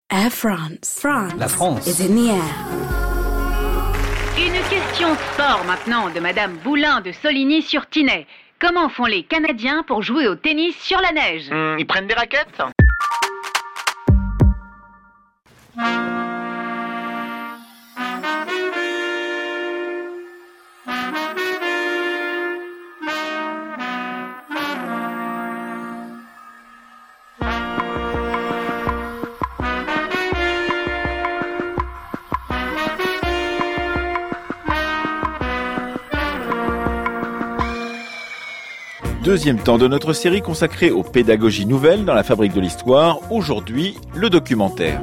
Air France. La France is in the air. Une question sport maintenant de Madame Boulin de Soligny-sur-Thinay. Comment font les Canadiens pour jouer au tennis sur la neige ? Ils prennent des raquettes ? Deuxième temps de notre série consacrée aux pédagogies nouvelles dans la fabrique de l'histoire. Aujourd'hui, le documentaire.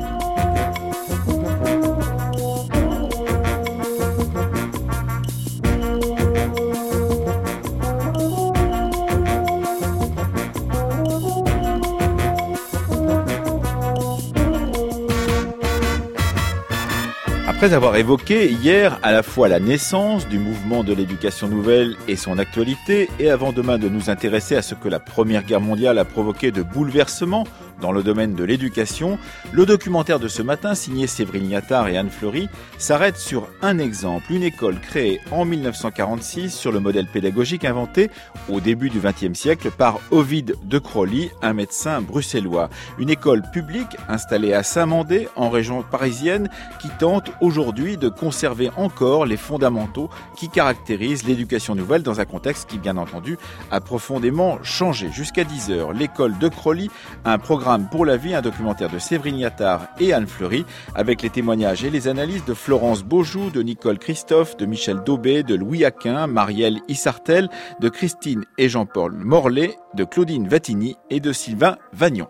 Après avoir évoqué hier à la fois la naissance du mouvement de l'éducation nouvelle et son actualité, et avant demain de nous intéresser à ce que la Première Guerre mondiale a provoqué de bouleversements dans le domaine de l'éducation, le documentaire de ce matin, signé Séverine Liattard et Anne Fleury, s'arrête sur un exemple, une école créée en 1946 sur le modèle pédagogique inventé au début du XXe siècle par Ovide de Crolly, un médecin bruxellois. Une école publique installée à Saint-Mandé, en région parisienne, qui tente aujourd'hui de conserver encore les fondamentaux qui caractérisent l'éducation nouvelle dans un contexte qui, bien entendu, a profondément changé. Jusqu'à 10h, l'école de Crolly, un programme pour la vie, un documentaire de Séverine Liattard et Anne Fleury, avec les témoignages et les analyses de Florence Beaujoux, de Nicole Christophe, de Michel Daubé, de Louis Aquin, Marielle Issartel, de Christine et Jean-Paul Morlet, de Claudine Vattini et de Sylvain Vagnon.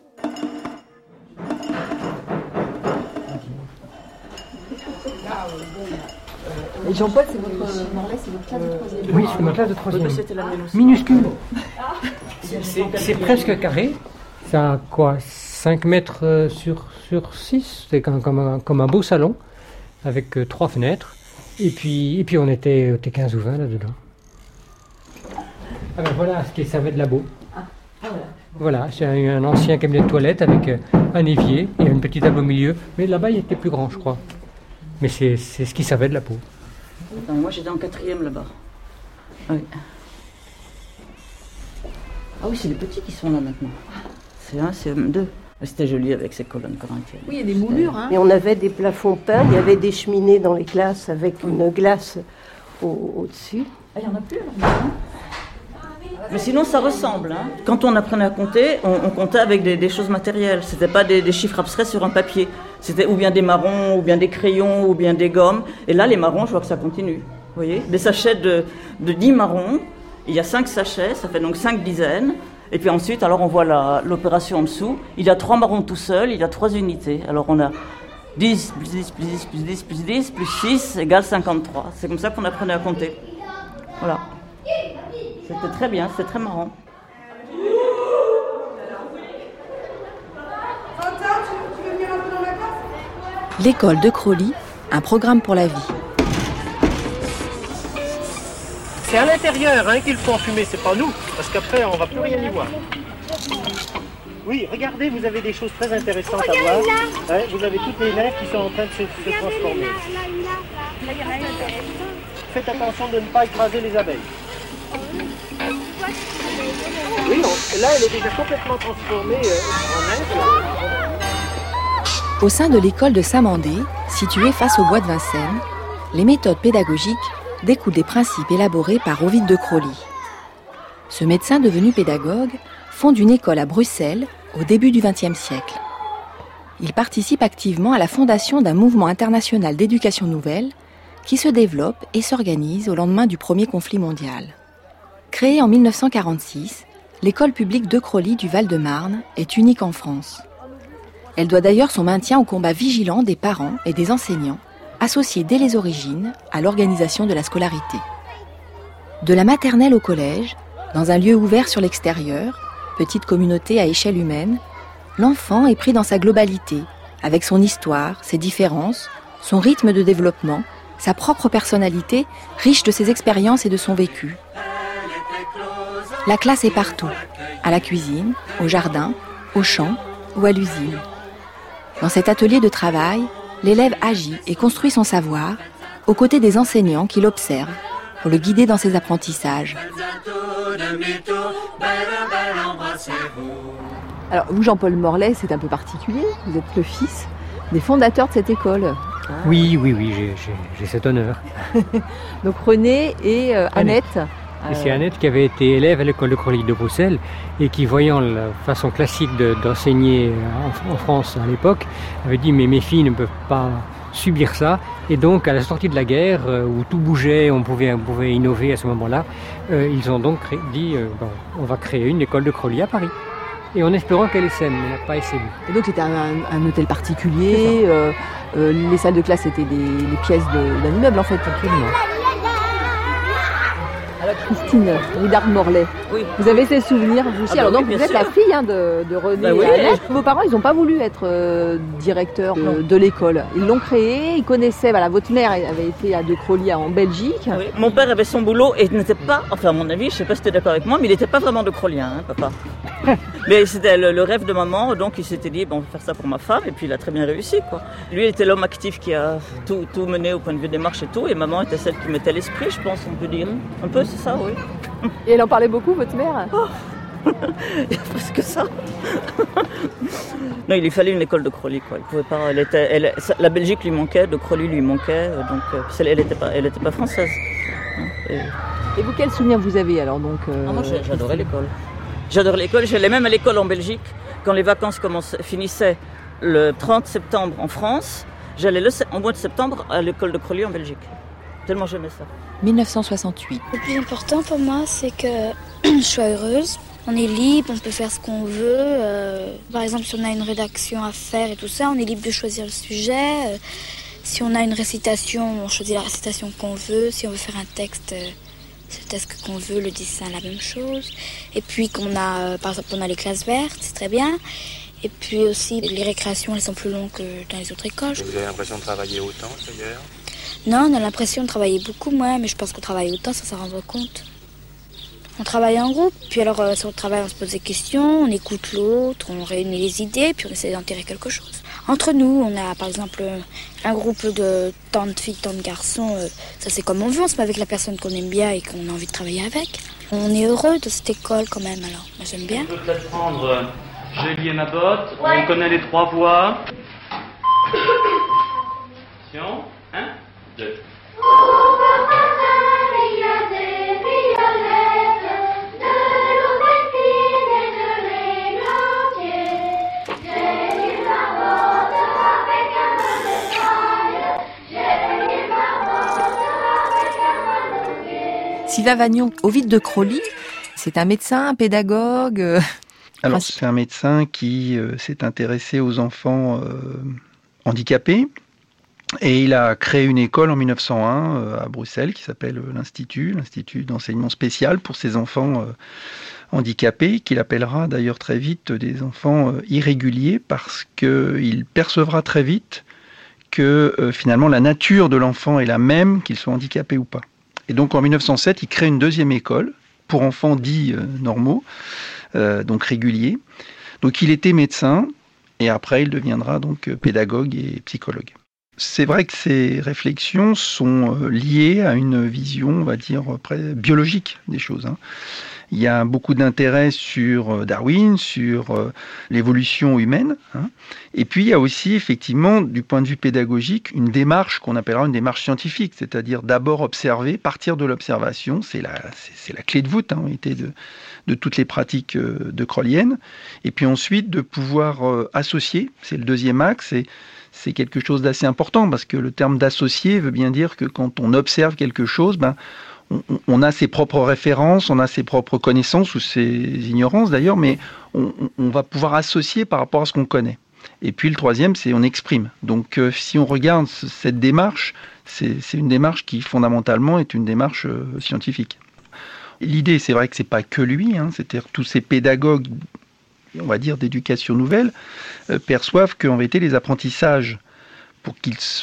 Et Jean-Paul, c'est votre Morlet, c'est votre classe de troisième. Oui, c'est ma classe de troisième. C'était la mienne aussi. Minuscule. C'est presque carré. Ça a quoi, 5 mètres sur 6. C'est comme un beau salon avec 3 fenêtres. Et puis on était 15 ou 20 là-dedans. Ah ben voilà ce qui savait de labo. Voilà, c'est un ancien cabinet de toilette avec un évier et une petite table au milieu. Mais là-bas, il était plus grand, je crois. Mais c'est ce qui savait de la peau. Attends, moi j'étais en 4e là-bas. Oui. Ah oui, c'est les petits qui sont là maintenant. CM1, CM2. C'était joli avec ces colonnes corinthiennes. Oui, il y a des moulures. Hein. Et on avait des plafonds peints, il y avait des cheminées dans les classes avec une glace au-dessus. Ah, il n'y en a plus là. Mais sinon, ça ressemble. Hein. Quand on apprenait à compter, on comptait avec des choses matérielles. C'était pas des chiffres abstraits sur un papier. C'était ou bien des marrons, ou bien des crayons, ou bien des gommes. Et là, les marrons, je vois que ça continue. Vous voyez ? Des sachets de 10 marrons. Il y a 5 sachets, ça fait donc 5 dizaines. Et puis ensuite, alors on voit l'opération en dessous. Il y a 3 marrons tout seuls, il y a 3 unités. Alors on a 10 plus 10 plus 10 plus 10 plus 10 plus 6 égale 53. C'est comme ça qu'on apprenait à compter. Voilà. C'était très bien, c'était très marrant. L'école de Crolly, un programme pour la vie. C'est à l'intérieur qu'il faut enfumer, c'est pas nous, parce qu'après on va plus rien y voir. Oui, regardez, vous avez des choses très intéressantes à voir. Ouais, vous avez toutes les lèvres qui sont en train de se transformer. Faites attention de ne pas écraser les abeilles. Oui, non, là elle est déjà complètement transformée en neige. Au sein de l'école de Saint-Mandé, située face au bois de Vincennes, les méthodes pédagogiques découlent des principes élaborés par Ovide de Crolly. Ce médecin devenu pédagogue fonde une école à Bruxelles au début du XXe siècle. Il participe activement à la fondation d'un mouvement international d'éducation nouvelle qui se développe et s'organise au lendemain du premier conflit mondial. Créée en 1946, l'école publique de Crolly du Val-de-Marne est unique en France. Elle doit d'ailleurs son maintien au combat vigilant des parents et des enseignants, associés dès les origines à l'organisation de la scolarité. De la maternelle au collège, dans un lieu ouvert sur l'extérieur, petite communauté à échelle humaine, l'enfant est pris dans sa globalité, avec son histoire, ses différences, son rythme de développement, sa propre personnalité, riche de ses expériences et de son vécu. La classe est partout, à la cuisine, au jardin, au champ ou à l'usine. Dans cet atelier de travail, l'élève agit et construit son savoir aux côtés des enseignants qui l'observent pour le guider dans ses apprentissages. Alors vous, Jean-Paul Morlet, c'est un peu particulier. Vous êtes le fils des fondateurs de cette école. Oui, j'ai cet honneur. Donc René et Annette. Et c'est Annette qui avait été élève à l'école de Crolly de Bruxelles et qui, voyant la façon classique d'enseigner en France à l'époque, avait dit mais mes filles ne peuvent pas subir ça. Et donc à la sortie de la guerre, où tout bougeait, on pouvait innover à ce moment-là, ils ont donc dit on va créer une école de Crolly à Paris. Et en espérant qu'elle essaie, mais elle n'a pas essayé. Et donc c'était un hôtel particulier, les salles de classe étaient les pièces d'un immeuble en fait. Absolument. Alors Christine Ridard-Morlet, Oui. vous avez ces souvenirs vous aussi. Alors donc vous êtes la fille de René oui, et Annette. Vos parents, ils n'ont pas voulu être directeurs de l'école. Ils l'ont créée, ils connaissaient, votre mère avait été à De Crolly en Belgique. Oui. Mon père avait son boulot et n'était pas, enfin à mon avis, je ne sais pas si tu es d'accord avec moi, mais il n'était pas vraiment de Crolien, papa. Mais c'était le rêve de maman, donc il s'était dit on va faire ça pour ma femme, et puis il a très bien réussi, quoi. Lui, il était l'homme actif qui a tout mené au point de vue des marches et tout, et maman était celle qui mettait l'esprit, je pense, on peut dire. Un peu, c'est ça, oui. Et elle en parlait beaucoup, votre mère? Il y a presque ça. Non, il lui fallait une école de Crolly, quoi. Il pouvait pas. La Belgique lui manquait, de Crolly lui manquait, donc elle était pas française. Et vous, quel souvenir vous avez alors donc Moi, j'adorais l'école. J'adore l'école. J'allais même à l'école en Belgique quand les vacances finissaient le 30 septembre en France. J'allais en mois de septembre à l'école de Crolly en Belgique. Tellement j'aimais ça. 1968. Le plus important pour moi, c'est que je sois heureuse. On est libre, on peut faire ce qu'on veut. Par exemple, si on a une rédaction à faire et tout ça, on est libre de choisir le sujet. Si on a une récitation, on choisit la récitation qu'on veut. Si on veut faire un texte, c'est le texte qu'on veut, le dessin, la même chose. Et puis qu'on a, par exemple, on a les classes vertes, c'est très bien. Et puis aussi, les récréations, elles sont plus longues que dans les autres écoles. Vous avez l'impression de travailler autant d'ailleurs? Non, on a l'impression de travailler beaucoup moins, mais je pense qu'on travaille autant sans s'en rendre compte. On travaille en groupe, puis alors sur le travail on se pose des questions, on écoute l'autre, on réunit les idées, puis on essaie d'en tirer quelque chose. Entre nous, on a par exemple un groupe de tant de filles, tant de garçons, ça c'est comme on veut, on se met avec la personne qu'on aime bien et qu'on a envie de travailler avec. On est heureux de cette école quand même, alors moi j'aime bien. Je peux peut-être prendre Julie et ma botte, on connaît les 3 voix. Attention, 1, 2. Sylvain Vagnon, Ovide de Crolly, c'est un médecin, un pédagogue. Alors, c'est un médecin qui s'est intéressé aux enfants handicapés. Et il a créé une école en 1901 à Bruxelles qui s'appelle l'Institut d'enseignement spécial pour ces enfants handicapés, qu'il appellera d'ailleurs très vite des enfants irréguliers parce qu'il percevra très vite que finalement la nature de l'enfant est la même, qu'il soit handicapé ou pas. Et donc en 1907, il crée une deuxième école pour enfants dits normaux, donc réguliers. Donc il était médecin et après il deviendra donc pédagogue et psychologue. C'est vrai que ces réflexions sont liées à une vision, on va dire, biologique des choses. Il y a beaucoup d'intérêt sur Darwin, sur l'évolution humaine. Et puis il y a aussi, effectivement, du point de vue pédagogique, une démarche qu'on appellera une démarche scientifique, c'est-à-dire d'abord observer, partir de l'observation, c'est la clé de voûte en réalité de toutes les pratiques de crolliennes. Et puis ensuite de pouvoir associer, c'est le deuxième axe, c'est quelque chose d'assez important parce que le terme d'associer veut bien dire que quand on observe quelque chose, on a ses propres références, on a ses propres connaissances ou ses ignorances d'ailleurs, mais on va pouvoir associer par rapport à ce qu'on connaît. Et puis le troisième, c'est on exprime. Donc si on regarde cette démarche, c'est une démarche qui fondamentalement est une démarche scientifique. L'idée, c'est vrai que c'est pas que lui, c'est-à-dire tous ces pédagogues, on va dire d'éducation nouvelle, perçoivent qu'en vérité les apprentissages, pour qu'ils se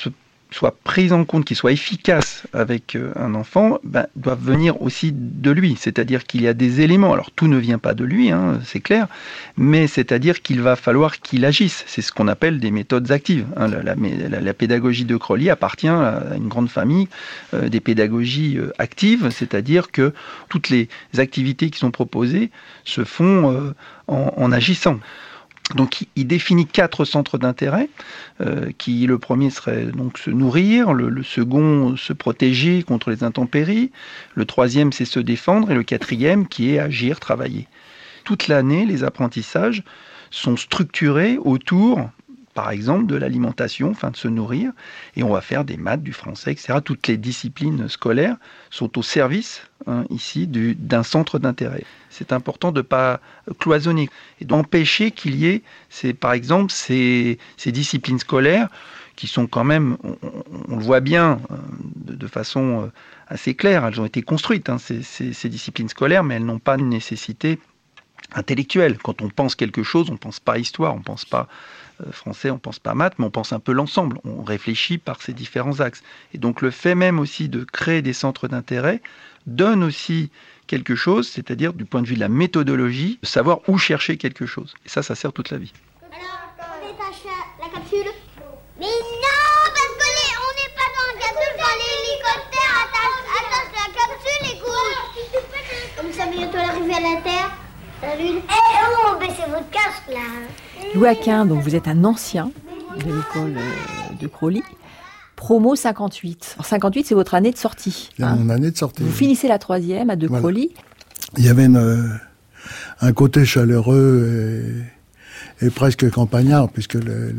soit prise en compte, qui soit efficace avec un enfant, doivent venir aussi de lui. C'est-à-dire qu'il y a des éléments, alors tout ne vient pas de lui, c'est clair, mais c'est-à-dire qu'il va falloir qu'il agisse. C'est ce qu'on appelle des méthodes actives. La pédagogie de Crolly appartient à une grande famille des pédagogies actives, c'est-à-dire que toutes les activités qui sont proposées se font en agissant. Donc il définit 4 centres d'intérêt, qui le premier serait donc se nourrir, le second se protéger contre les intempéries, le troisième c'est se défendre et le quatrième qui est agir, travailler. Toute l'année, les apprentissages sont structurés autour, par exemple, de l'alimentation, de se nourrir, et on va faire des maths, du français, etc. Toutes les disciplines scolaires sont au service ici d'un centre d'intérêt. C'est important de ne pas cloisonner et d'empêcher qu'il y ait, par exemple, ces disciplines scolaires qui sont quand même, on le voit bien de façon assez claire, elles ont été construites, ces disciplines scolaires, mais elles n'ont pas une nécessité intellectuelle. Quand on pense quelque chose, on ne pense pas histoire, on ne pense pas français, on ne pense pas maths, mais on pense un peu l'ensemble. On réfléchit par ces différents axes. Et donc le fait même aussi de créer des centres d'intérêt donne aussi quelque chose, c'est-à-dire du point de vue de la méthodologie, de savoir où chercher quelque chose. Et ça sert toute la vie. Alors, on détache la capsule? Mais non, parce qu'on n'est pas dans la capsule quand l'hélicoptère attache la capsule, écoute. Comme ça, bientôt l'arrivée à la Terre, la Lune. Baissez votre casque, là. Louis Aquin, donc vous êtes un ancien de l'école de Crolly. Promo 58. Alors 58, c'est votre année de sortie. C'est mon année de sortie. Vous finissez la 3e à De Crolly. Il y avait un côté chaleureux et presque campagnard, puisque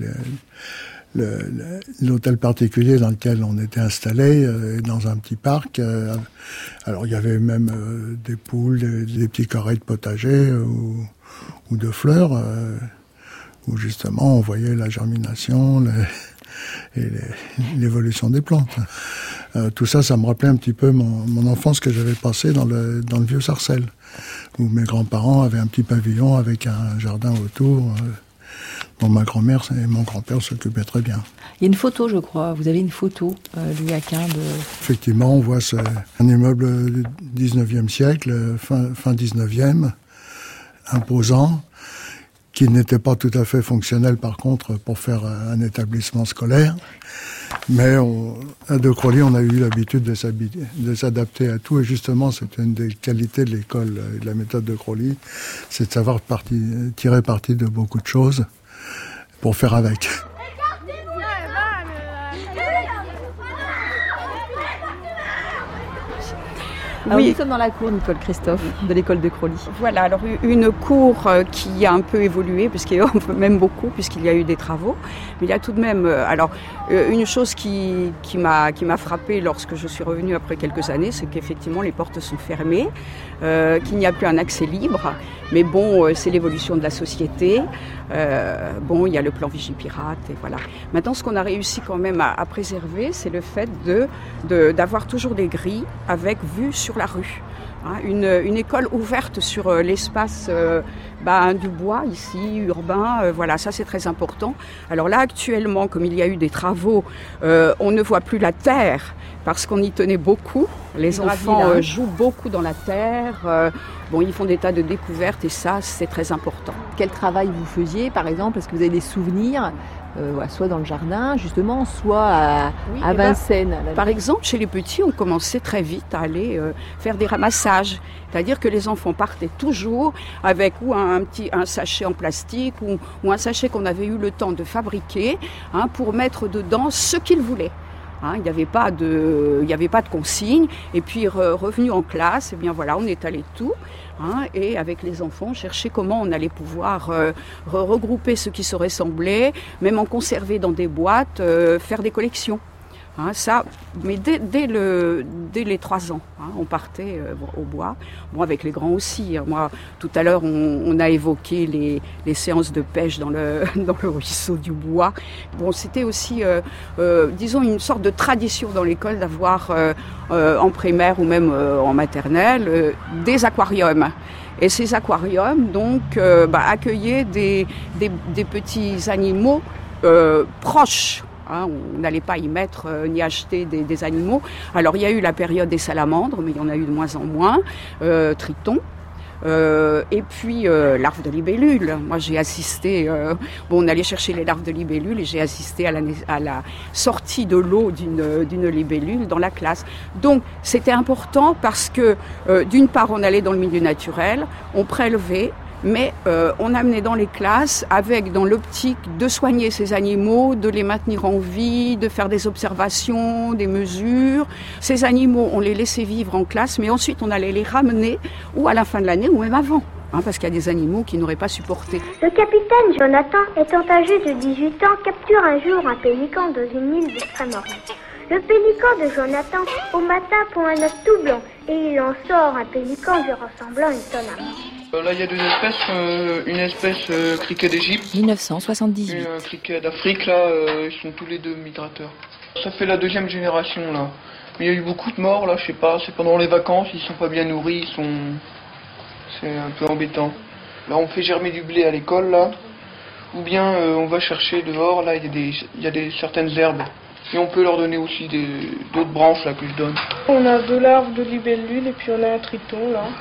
l'hôtel particulier dans lequel on était installé, dans un petit parc. Alors il y avait même des poules, des petits carrés de potager ou de fleurs, où justement on voyait la germination et l'évolution des plantes. Tout ça, ça me rappelait un petit peu mon enfance que j'avais passée dans le vieux Sarcelles, où mes grands-parents avaient un petit pavillon avec un jardin autour, dont ma grand-mère et mon grand-père s'occupaient très bien. Il y a une photo, je crois. Vous avez une photo, Louis Aquin, Effectivement, on voit un immeuble du 19e siècle, fin 19e, imposant, qui n'était pas tout à fait fonctionnel par contre pour faire un établissement scolaire. Mais à De Crolly, on a eu l'habitude de s'adapter à tout. Et justement, c'est une des qualités de l'école et de la méthode de Crolly, c'est de savoir tirer parti de beaucoup de choses pour faire avec. Alors, oui. Nous sommes dans la cour, Nicole Christophe, de l'école de Crolly. Voilà, alors une cour qui a un peu évolué, même beaucoup, puisqu'il y a eu des travaux. Mais il y a tout de même, une chose qui m'a frappée lorsque je suis revenue après quelques années, c'est qu'effectivement les portes sont fermées, qu'il n'y a plus un accès libre. Mais bon, c'est l'évolution de la société. Il y a le plan Vigipirate et voilà. Maintenant, ce qu'on a réussi quand même à préserver, c'est le fait d'avoir toujours des grilles avec vue sur la rue. Une école ouverte sur l'espace du bois ici, urbain, voilà, ça c'est très important. Alors là actuellement, comme il y a eu des travaux, on ne voit plus la terre parce qu'on y tenait beaucoup. Les enfants jouent beaucoup dans la terre, ils font des tas de découvertes et ça c'est très important. Quel travail vous faisiez par exemple? Est-ce que vous avez des souvenirs soit dans le jardin, justement, soit à Vincennes. Par exemple, chez les petits, on commençait très vite à aller faire des ramassages. C'est-à-dire que les enfants partaient toujours avec ou un sachet en plastique ou un sachet qu'on avait eu le temps de fabriquer pour mettre dedans ce qu'ils voulaient. Il n'y avait pas de consigne. Et puis revenu en classe, on étalait tout. Et avec les enfants, on cherchait comment on allait pouvoir regrouper ce qui se ressemblait, même en conserver dans des boîtes, faire des collections. Mais dès les 3 ans, on partait au bois. Avec les grands aussi. Moi, tout à l'heure, on a évoqué les séances de pêche dans le ruisseau du bois. C'était aussi, une sorte de tradition dans l'école d'avoir, en primaire ou même en maternelle, des aquariums. Et ces aquariums, donc, accueillaient des petits animaux proches. hein, on n'allait pas y mettre ni acheter des animaux. Alors il y a eu la période des salamandres, mais il y en a eu de moins en moins, tritons. Et puis larves de libellules. Moi j'ai assisté, on allait chercher les larves de libellules et j'ai assisté à la sortie de l'eau d'une libellule dans la classe. Donc c'était important parce que d'une part on allait dans le milieu naturel, on prélevait, mais on amenait dans les classes avec dans l'optique de soigner ces animaux, de les maintenir en vie, de faire des observations, des mesures. Ces animaux, on les laissait vivre en classe, mais ensuite on allait les ramener ou à la fin de l'année ou même avant, hein, parce qu'il y a des animaux qui n'auraient pas supporté. Le capitaine Jonathan, étant âgé de 18 ans, capture un jour un pélican dans une île d'Extrême-Orient. Le pélican de Jonathan, au matin, pond un œuf tout blanc et il en sort un pélican lui ressemblant étonnamment. Là, il y a deux espèces, une espèce criquet d'Égypte, 1978. Une criquet d'Afrique, là, ils sont tous les deux migrateurs. Ça fait la deuxième génération, là. Mais il y a eu beaucoup de morts, là, je sais pas, c'est pendant les vacances, ils sont pas bien nourris, c'est un peu embêtant. Là, on fait germer du blé à l'école, là, ou bien on va chercher dehors, là, il y a certaines herbes. Et on peut leur donner aussi d'autres branches, là, que je donne. On a 2 larves de libellule et puis on a un triton, là.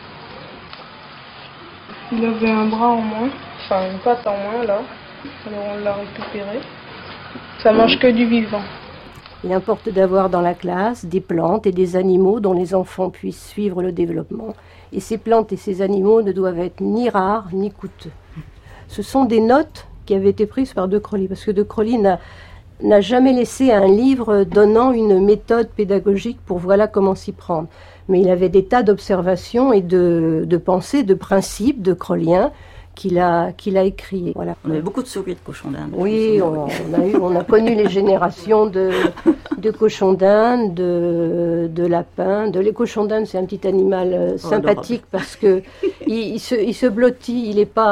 Il avait un bras en moins, enfin une patte en moins là, alors on l'a récupéré. Ça mange que du vivant. Il importe d'avoir dans la classe des plantes et des animaux dont les enfants puissent suivre le développement. Et ces plantes et ces animaux ne doivent être ni rares ni coûteux. Ce sont des notes qui avaient été prises par De Crolly, parce que De Crolly n'a jamais laissé un livre donnant une méthode pédagogique pour voilà comment s'y prendre. Mais il avait des tas d'observations et de pensées, de principes, de crolliens qu'il a écrit. Voilà. On avait beaucoup de souris de cochons d'Inde. Oui, on a connu les générations de cochons d'Inde, de lapins. Les cochons d'Inde, c'est un petit animal sympathique parce que il se blottit.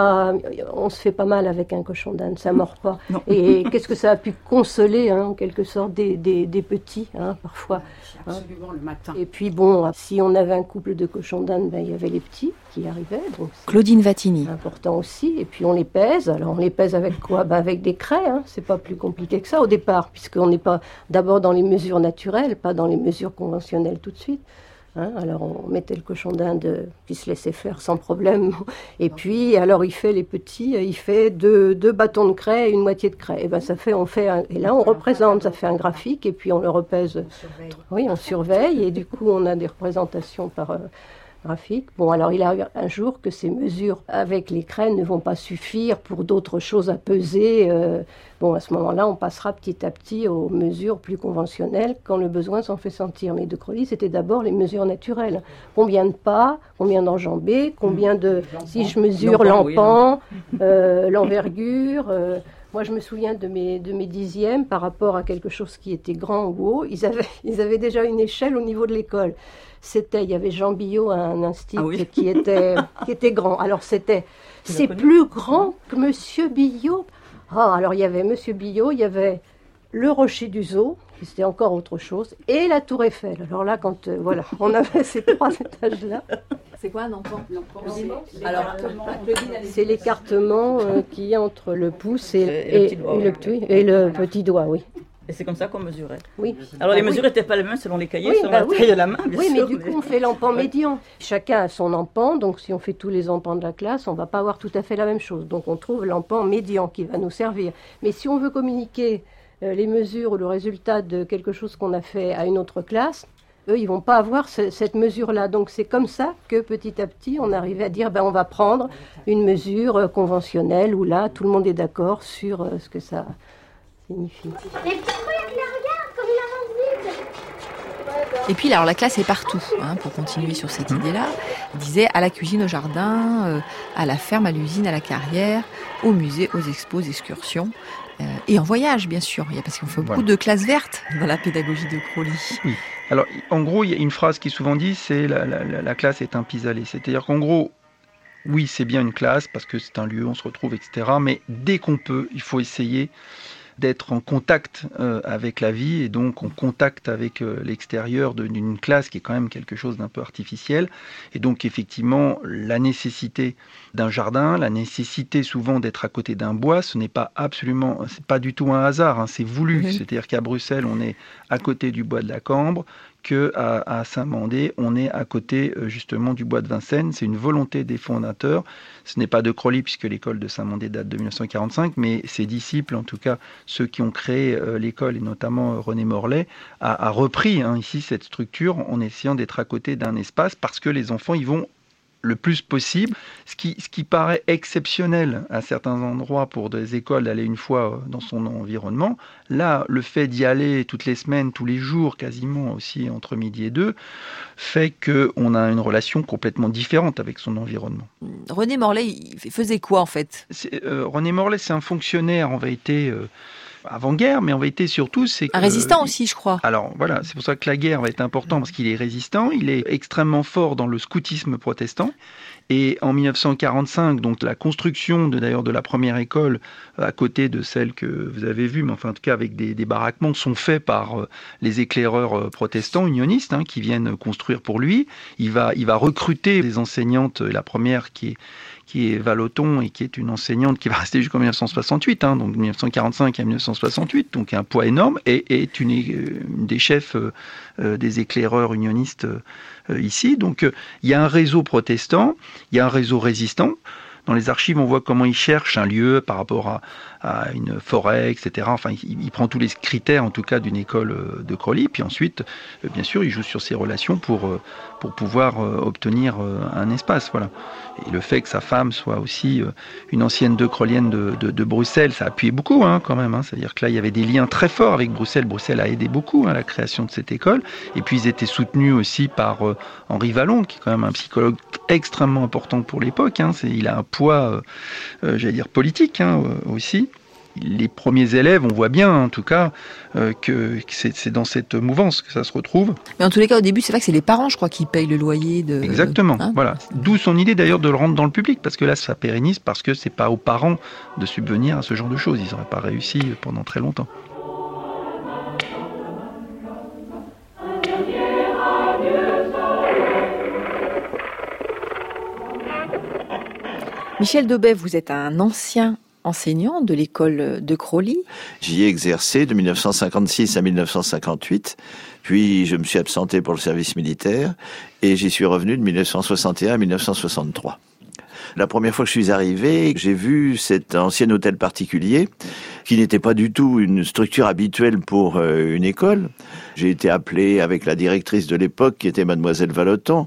On se fait pas mal avec un cochon d'Inde, ça mord pas. Non. Et qu'est-ce que ça a pu consoler, hein, en quelque sorte, des petits, hein, parfois. Absolument, le matin. Et puis bon, si on avait un couple de cochons d'Inde, il y avait les petits qui arrivaient. Donc Claudine Vattini. Important aussi. Et puis on les pèse. Alors on les pèse avec quoi ? Avec des craies. Hein. C'est pas plus compliqué que ça au départ, puisqu'on n'est pas d'abord dans les mesures naturelles, pas dans les mesures conventionnelles tout de suite. Hein, alors on mettait le cochon d'Inde qui se laissait faire sans problème. Et puis alors il fait les petits, il fait deux bâtons de craie et une moitié de craie. Et ben et là on représente, ça fait un graphique et puis on le repèse. Oui, on surveille et du coup on a des représentations par graphique. Bon, alors il arrive un jour que ces mesures avec les craies ne vont pas suffire pour d'autres choses à peser. Bon, à ce moment-là, on passera petit à petit aux mesures plus conventionnelles quand le besoin s'en fait sentir. Mais De Crolly, c'était d'abord les mesures naturelles. Combien de pas, combien d'enjambées, combien de... Si je mesure l'empan, l'envergure... Moi, je me souviens de mes dixièmes par rapport à quelque chose qui était grand ou haut. Ils avaient déjà une échelle au niveau de l'école. Il y avait Jean Billot à un institut qui était grand. Alors c'est plus grand que Monsieur Billot. Alors il y avait Monsieur Billot, il y avait le Rocher du Zoo, qui c'était encore autre chose, et la Tour Eiffel. Alors là, quand on avait ces 3 étages-là. C'est quoi un empan ? C'est l'écartement qu'il y a entre le pouce et le petit doigt, oui. Et c'est comme ça qu'on mesurait. Oui. Alors les mesures n'étaient pas les mêmes selon les cahiers, selon la taille de la main, bien sûr. Oui, mais du coup, on fait l'empan médian. Chacun a son empan, donc si on fait tous les empans de la classe, on ne va pas avoir tout à fait la même chose. Donc on trouve l'empan médian qui va nous servir. Mais si on veut communiquer les mesures ou le résultat de quelque chose qu'on a fait à une autre classe, eux, ils ne vont pas avoir cette mesure-là. Donc c'est comme ça que petit à petit, on arrivait à dire, on va prendre une mesure conventionnelle où là, tout le monde est d'accord sur ce que ça signifie. Et puis alors la classe est partout, hein, pour continuer sur cette idée-là. Il disait à la cuisine, au jardin, à la ferme, à l'usine, à la carrière, au musée, aux expos, aux excursions. Et en voyage, bien sûr, parce qu'on fait beaucoup de classes vertes dans la pédagogie de Crolly. Oui. Alors, en gros, il y a une phrase qui est souvent dit, c'est la classe est un pis-aller. C'est-à-dire qu'en gros, oui, c'est bien une classe, parce que c'est un lieu, on se retrouve, etc. Mais dès qu'on peut, il faut essayer d'être en contact avec la vie et donc en contact avec l'extérieur d'une classe qui est quand même quelque chose d'un peu artificiel. Et donc effectivement, la nécessité d'un jardin, la nécessité souvent d'être à côté d'un bois, ce n'est pas c'est pas du tout un hasard, hein, c'est voulu. C'est-à-dire qu'à Bruxelles, on est à côté du bois de la Cambre, qu'à Saint-Mandé, on est à côté justement du bois de Vincennes. C'est une volonté des fondateurs. Ce n'est pas de Crolly, puisque l'école de Saint-Mandé date de 1945, mais ses disciples, en tout cas ceux qui ont créé l'école, et notamment René Morlet, a repris ici cette structure en essayant d'être à côté d'un espace, parce que les enfants y vont le plus possible, ce qui paraît exceptionnel à certains endroits pour des écoles d'aller une fois dans son environnement. Là, le fait d'y aller toutes les semaines, tous les jours, quasiment aussi entre midi et 2, fait qu'on a une relation complètement différente avec son environnement. René Morlet, il faisait quoi en fait ? René Morlet, c'est un fonctionnaire en vérité avant-guerre, mais en vérité surtout c'est un résistant aussi, je crois. Alors voilà, c'est pour ça que la guerre va être importante, parce qu'il est résistant, il est extrêmement fort dans le scoutisme protestant. Et en 1945, donc la construction d'ailleurs de la première école à côté de celle que vous avez vue, mais enfin en tout cas avec des baraquements, sont faits par les éclaireurs protestants unionistes qui viennent construire pour lui. Il va recruter des enseignantes, la première qui est Valoton et qui est une enseignante qui va rester jusqu'en 1968, donc 1945 à 1968, donc un poids énorme, et est une des chefs des éclaireurs unionistes ici. Donc il y a un réseau protestant, il y a un réseau résistant. Dans les archives, on voit comment il cherche un lieu par rapport à une forêt, etc. Enfin, il prend tous les critères, en tout cas, d'une école de Crolly. Puis ensuite, bien sûr, il joue sur ses relations pour pouvoir obtenir un espace. Voilà. Et le fait que sa femme soit aussi une ancienne de Crollienne de Bruxelles, ça a appuyé beaucoup quand même. C'est-à-dire que là, il y avait des liens très forts avec Bruxelles. Bruxelles a aidé beaucoup à la création de cette école. Et puis, ils étaient soutenus aussi par Henri Vallon, qui est quand même un psychologue extrêmement important pour l'époque. Il a un poids, j'allais dire, politique aussi. Les premiers élèves, on voit bien en tout cas que c'est dans cette mouvance que ça se retrouve. Mais en tous les cas, au début, c'est vrai que c'est les parents, je crois, qui payent le loyer. Exactement, voilà. D'où son idée d'ailleurs de le rendre dans le public, parce que là, ça pérennise, parce que c'est pas aux parents de subvenir à ce genre de choses. Ils n'auraient pas réussi pendant très longtemps. Michel Daubet, vous êtes un ancien enseignant de l'école de Crolly. J'y ai exercé de 1956 à 1958, puis je me suis absenté pour le service militaire et j'y suis revenu de 1961 à 1963. La première fois que je suis arrivé, j'ai vu cet ancien hôtel particulier qui n'était pas du tout une structure habituelle pour une école. J'ai été appelé avec la directrice de l'époque, qui était mademoiselle Valoton,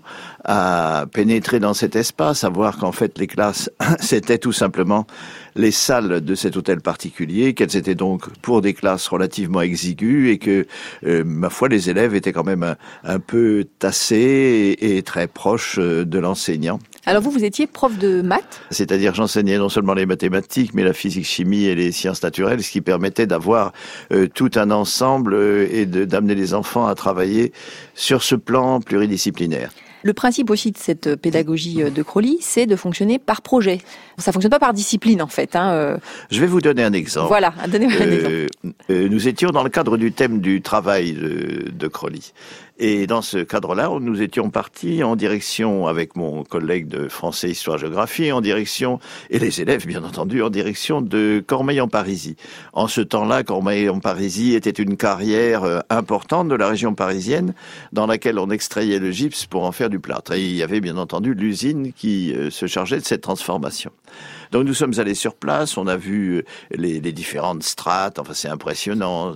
à pénétrer dans cet espace, à voir qu'en fait les classes, c'était tout simplement les salles de cet hôtel particulier, qu'elles étaient donc pour des classes relativement exiguës et que, ma foi, les élèves étaient quand même un peu tassés et très proches de l'enseignant. Alors vous étiez prof de maths ? C'est-à-dire j'enseignais non seulement les mathématiques, mais la physique, chimie et les sciences naturelles, ce qui permettait d'avoir tout un ensemble et d'amener les enfants à travailler sur ce plan pluridisciplinaire. Le principe aussi de cette pédagogie de Crolly, c'est de fonctionner par projet. Ça fonctionne pas par discipline, en fait. Je vais vous donner un exemple. Voilà, donnez-moi un exemple. Nous étions dans le cadre du thème du travail de Crolly. Et dans ce cadre-là, nous étions partis en direction, avec mon collègue de français, histoire, géographie, en direction, et les élèves, bien entendu, en direction de Cormeilles-en-Parisis. En ce temps-là, Cormeilles-en-Parisis était une carrière importante de la région parisienne, dans laquelle on extrayait le gypse pour en faire du plâtre. Et il y avait, bien entendu, l'usine qui se chargeait de cette transformation. Donc nous sommes allés sur place, on a vu les différentes strates, enfin c'est impressionnant,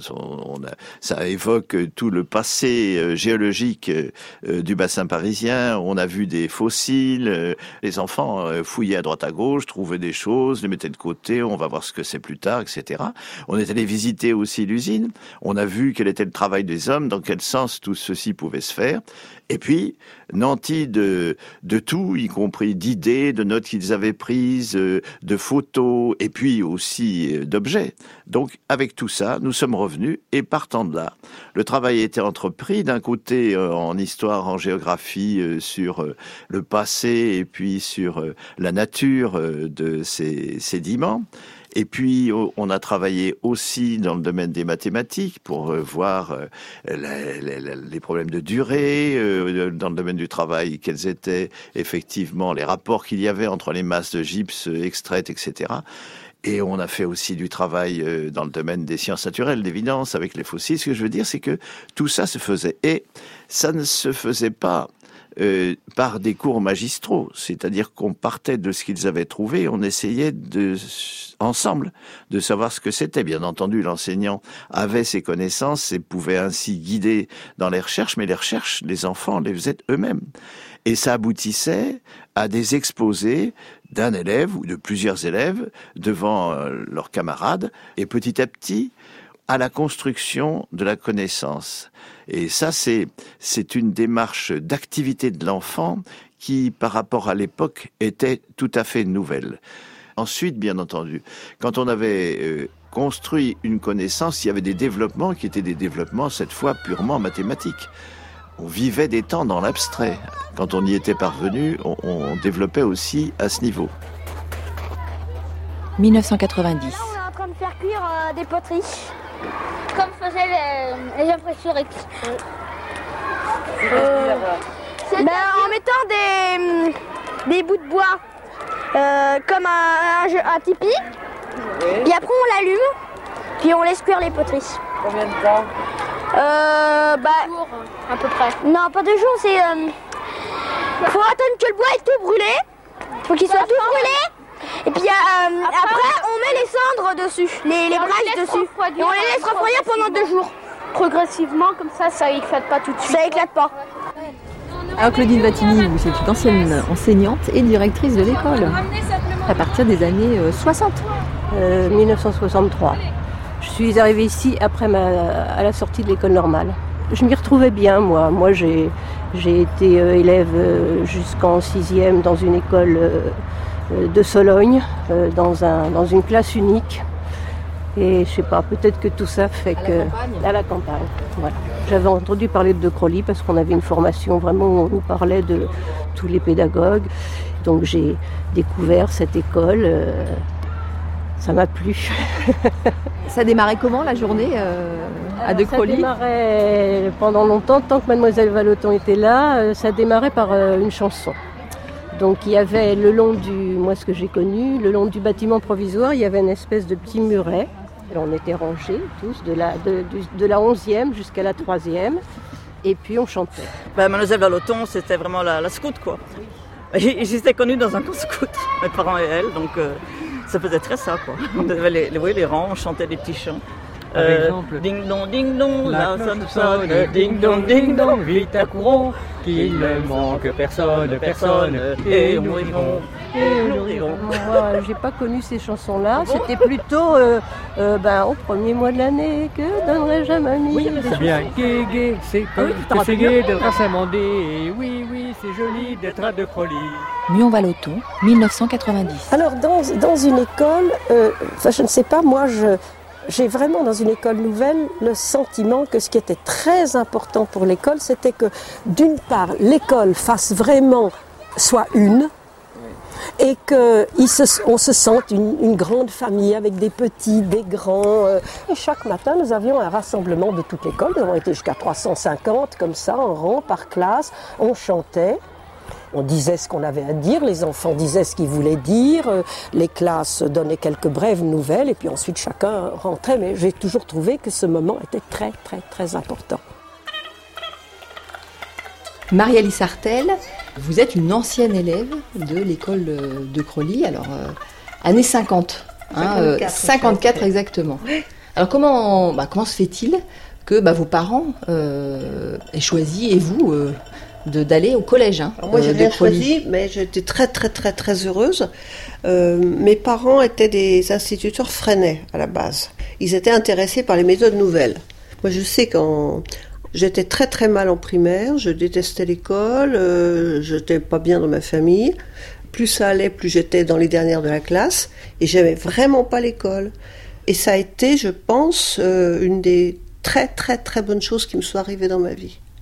ça évoque tout le passé géologique du bassin parisien, on a vu des fossiles, les enfants fouillaient à droite à gauche, trouvaient des choses, les mettaient de côté, on va voir ce que c'est plus tard, etc. On est allé visiter aussi l'usine, on a vu quel était le travail des hommes, dans quel sens tout ceci pouvait se faire, et puis nantis de tout, y compris d'idées, de notes qu'ils avaient prises, de photos et puis aussi d'objets. Donc avec tout ça, nous sommes revenus et partant de là, le travail a été entrepris d'un côté en histoire, en géographie sur le passé et puis sur la nature de ces sédiments. Et puis, on a travaillé aussi dans le domaine des mathématiques pour voir les problèmes de durée, dans le domaine du travail, quels étaient effectivement les rapports qu'il y avait entre les masses de gypse extraites, etc. Et on a fait aussi du travail dans le domaine des sciences naturelles, d'évidence, avec les fossiles. Ce que je veux dire, c'est que tout ça se faisait. Et ça ne se faisait pas par des cours magistraux. C'est-à-dire qu'on partait de ce qu'ils avaient trouvé, on essayait ensemble de savoir ce que c'était. Bien entendu, l'enseignant avait ses connaissances et pouvait ainsi guider dans les recherches, mais les recherches, les enfants les faisaient eux-mêmes. Et ça aboutissait à des exposés d'un élève ou de plusieurs élèves devant leurs camarades, et petit à petit, à la construction de la connaissance. Et ça, c'est une démarche d'activité de l'enfant qui, par rapport à l'époque, était tout à fait nouvelle. Ensuite, bien entendu, quand on avait construit une connaissance, il y avait des développements qui étaient des développements, cette fois, purement mathématiques. On vivait des temps dans l'abstrait. Quand on y était parvenu, on développait aussi à ce niveau. 1990. Là, on est en train de faire cuire des poteries, comme faisaient les impressionnistes. En mettant des bouts de bois, comme un tipi, et après on l'allume, puis on laisse cuire les poteries. Combien de temps? Jours, à peu près. Non, pas 2 jours, c'est... faut attendre que le bois est tout brûlé. Faut qu'il soit tout brûlé. Et puis après, on met les cendres dessus, les brailles dessus. Et on les laisse refroidir pendant 2 jours. Progressivement, comme ça éclate pas tout de suite. Ça éclate pas. Alors Claudine Vattini, vous êtes une ancienne enseignante et directrice de l'école, à partir des années 60. 1963. Je suis arrivée ici après à la sortie de l'école normale. Je m'y retrouvais bien, moi. Moi, j'ai été élève jusqu'en 6e dans une école de Sologne, dans une classe unique. Et je sais pas, peut-être que tout ça fait que... À la campagne, voilà. J'avais entendu parler de Crolly parce qu'on avait une formation vraiment où on nous parlait de tous les pédagogues. Donc j'ai découvert cette école. Ça m'a plu. Ça démarrait comment la journée à De Crolly? Ça démarrait pendant longtemps, tant que Mademoiselle Vallotton était là, ça démarrait par une chanson. Donc il y avait moi ce que j'ai connu, le long du bâtiment provisoire, il y avait une espèce de petit muret. On était rangés tous, de la 11e jusqu'à la 3e, et puis on chantait. Mademoiselle Vallotton, c'était vraiment la scout, quoi. J'étais connue dans un camp scout, mes parents et elle, donc ça faisait très ça, quoi. On avait les rangs, on chantait des petits chants. Par exemple, ding dong, la cloche sonne, ding dong, vite à courons, qu'il ne manque personne, et nous rirons, Moi, j'ai pas connu ces chansons-là, c'était plutôt au premier mois de l'année, que donnerais-je à mamie. Oui, c'est bien, gai, c'est gai d'être à Saint-Mandé, et oui, c'est joli d'être à De Crolly. Mion Vallotton, 1990. Alors, dans une école, je ne sais pas, moi, j'ai vraiment, dans une école nouvelle, le sentiment que ce qui était très important pour l'école, c'était que, d'une part, l'école soit une, et qu'on se sente une grande famille avec des petits, des grands. Et chaque matin, nous avions un rassemblement de toute l'école. Nous avons été jusqu'à 350, comme ça, en rang, par classe. On chantait. On disait ce qu'on avait à dire, les enfants disaient ce qu'ils voulaient dire, les classes donnaient quelques brèves nouvelles et puis ensuite chacun rentrait. Mais j'ai toujours trouvé que ce moment était très, très, très important. Marie-Alice Sartel, vous êtes une ancienne élève de l'école de Crolly, alors années 50, 54 exactement. Alors comment se fait-il que vos parents aient choisi, et vous, d'aller au collège Moi, j'ai rien choisi, mais j'étais très, très, très, très heureuse. Mes parents étaient des instituteurs freinais à la base. Ils étaient intéressés par les méthodes nouvelles. Moi, je sais quand j'étais très, très mal en primaire, je détestais l'école, je n'étais pas bien dans ma famille. Plus ça allait, plus j'étais dans les dernières de la classe, et j'aimais vraiment pas l'école. Et ça a été, je pense, une des très, très, très bonnes choses qui me sont arrivées dans ma vie.